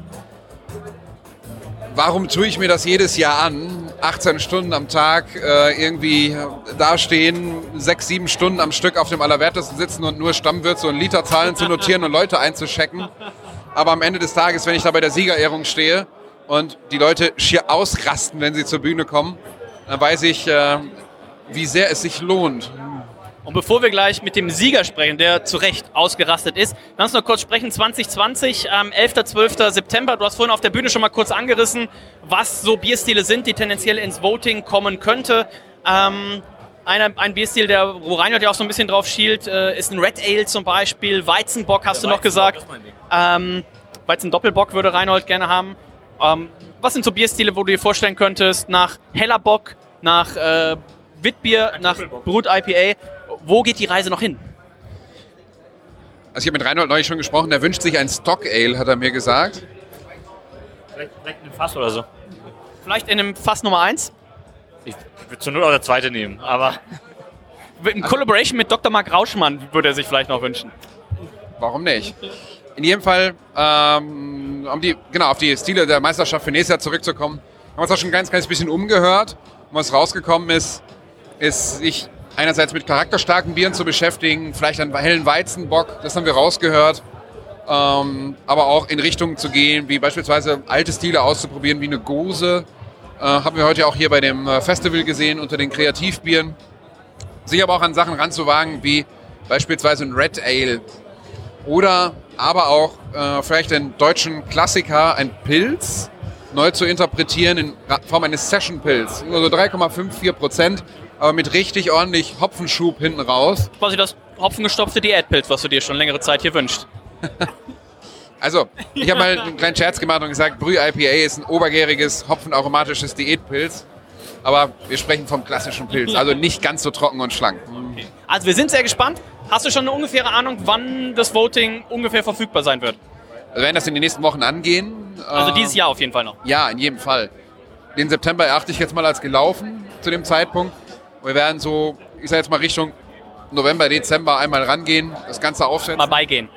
warum tue ich mir das jedes Jahr an? achtzehn Stunden am Tag äh, irgendwie dastehen, sechs, sieben Stunden am Stück auf dem Allerwertesten sitzen und nur Stammwürze und Literzahlen zu notieren und Leute einzuschecken. Aber am Ende des Tages, wenn ich da bei der Siegerehrung stehe und die Leute schier ausrasten, wenn sie zur Bühne kommen, dann weiß ich, äh, wie sehr es sich lohnt. Und bevor wir gleich mit dem Sieger sprechen, der zu Recht ausgerastet ist, lass uns noch kurz sprechen, zwanzig zwanzig, ähm, elfter zwölfter September. Du hast vorhin auf der Bühne schon mal kurz angerissen, was so Bierstile sind, die tendenziell ins Voting kommen könnte. Ähm, einer, ein Bierstil, der, wo Reinhold ja auch so ein bisschen drauf schielt, äh, ist ein Red Ale zum Beispiel, Weizenbock hast du noch gesagt. Ähm, Weizen-Doppelbock würde Reinhold gerne haben. Ähm, was sind so Bierstile, wo du dir vorstellen könntest, nach heller Bock, nach äh, Witbier, nach Brut I P A, wo geht die Reise noch hin? Also ich habe mit Reinhold neulich schon gesprochen, der wünscht sich ein Stock Ale, hat er mir gesagt. Vielleicht, vielleicht in einem Fass oder so. Vielleicht in einem Fass Nummer eins? Ich würde zur Not auch der zweite nehmen, aber... In Collaboration mit Doktor Marc Rauschmann würde er sich vielleicht noch wünschen. Warum nicht? In jedem Fall, ähm, um die, genau, auf die Stile der Meisterschaft für nächstes Jahr zurückzukommen, haben wir uns auch schon ein ganz, ganz bisschen umgehört. Und was rausgekommen ist, ist sich einerseits mit charakterstarken Bieren zu beschäftigen, vielleicht einen hellen Weizenbock, das haben wir rausgehört, ähm, aber auch in Richtungen zu gehen, wie beispielsweise alte Stile auszuprobieren, wie eine Gose, äh, haben wir heute auch hier bei dem Festival gesehen unter den Kreativbieren. Sich aber auch an Sachen ranzuwagen, wie beispielsweise ein Red Ale oder aber auch äh, vielleicht einen deutschen Klassiker, ein Pilz, neu zu interpretieren in Form eines Session-Pilz. Nur so drei Komma fünfundvierzig Prozent, aber mit richtig ordentlich Hopfenschub hinten raus. Quasi das hopfengestopfte Diätpilz, was du dir schon längere Zeit hier wünschst. Also, ich habe mal einen kleinen Scherz gemacht und gesagt, Brü I P A ist ein obergäriges, hopfenaromatisches Diätpilz. Aber wir sprechen vom klassischen Pilz, also nicht ganz so trocken und schlank. Okay. Also wir sind sehr gespannt. Hast du schon eine ungefähre Ahnung, wann das Voting ungefähr verfügbar sein wird? Wir werden das in den nächsten Wochen angehen. Also dieses Jahr auf jeden Fall noch? Ja, in jedem Fall. Den September erachte ich jetzt mal als gelaufen zu dem Zeitpunkt. Wir werden so, ich sage jetzt mal Richtung November, Dezember einmal rangehen, das Ganze aufsetzen. Mal beigehen.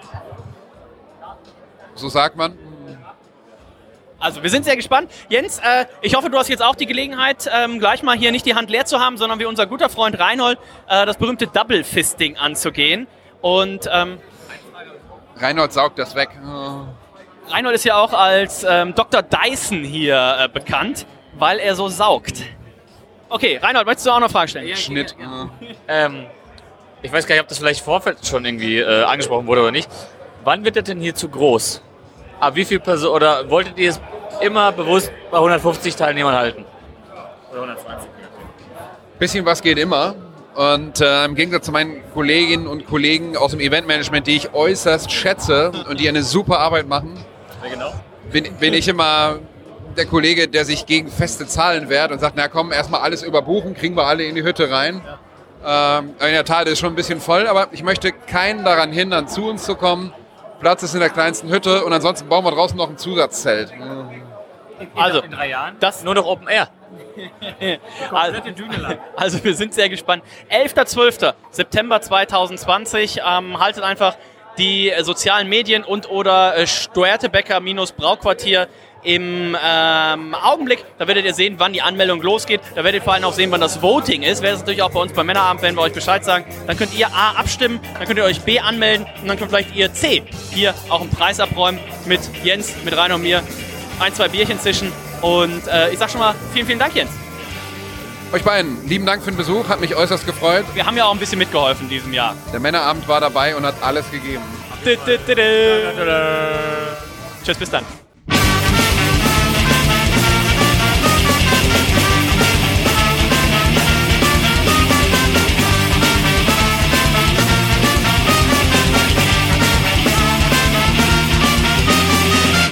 So sagt man. Also wir sind sehr gespannt. Jens, äh, ich hoffe, du hast jetzt auch die Gelegenheit, ähm, gleich mal hier nicht die Hand leer zu haben, sondern wie unser guter Freund Reinhold äh, das berühmte Double Fisting anzugehen. Und ähm, Reinhold saugt das weg. Oh. Reinhold ist ja auch als ähm, Doktor Dyson hier äh, bekannt, weil er so saugt. Okay, Reinhold, möchtest du auch noch Fragen stellen? Ja, Schnitt. Ja, ja. Ähm, ich weiß gar nicht, ob das vielleicht im Vorfeld schon irgendwie äh, angesprochen wurde oder nicht. Wann wird das denn hier zu groß? Ab wie viel Personen, oder wolltet ihr es immer bewusst bei hundertfünfzig Teilnehmern halten? Oder hundertzwanzig? Bisschen was geht immer. Und äh, im Gegensatz zu meinen Kolleginnen und Kollegen aus dem Eventmanagement, die ich äußerst schätze und die eine super Arbeit machen, ja, genau. bin, bin ich immer der Kollege, der sich gegen feste Zahlen wehrt und sagt, na komm, erstmal alles überbuchen, kriegen wir alle in die Hütte rein. Ja. Ähm, in der Tat ist schon ein bisschen voll, aber ich möchte keinen daran hindern, zu uns zu kommen. Platz ist in der kleinsten Hütte und ansonsten bauen wir draußen noch ein Zusatzzelt. Also, in drei Jahren das nur noch Open Air. also, also wir sind sehr gespannt. elfter zwölfter September zweitausendzwanzig. Ähm, haltet einfach die äh, sozialen Medien und oder äh, Steuertebecker-Brauquartier im ähm, Augenblick. Da werdet ihr sehen, wann die Anmeldung losgeht. Da werdet ihr vor allem auch sehen, wann das Voting ist. Werdet es natürlich auch bei uns beim Männerabend, wenn wir euch Bescheid sagen. Dann könnt ihr A abstimmen, dann könnt ihr euch B anmelden und dann könnt vielleicht ihr C hier auch einen Preis abräumen mit Jens, mit Rainer und mir. Ein, zwei Bierchen zischen. Und äh, ich sag schon mal vielen, vielen Dank, Jens. Euch beiden, lieben Dank für den Besuch, hat mich äußerst gefreut. Wir haben ja auch ein bisschen mitgeholfen in diesem Jahr. Der Männerabend war dabei und hat alles gegeben. Tschüss, bis dann.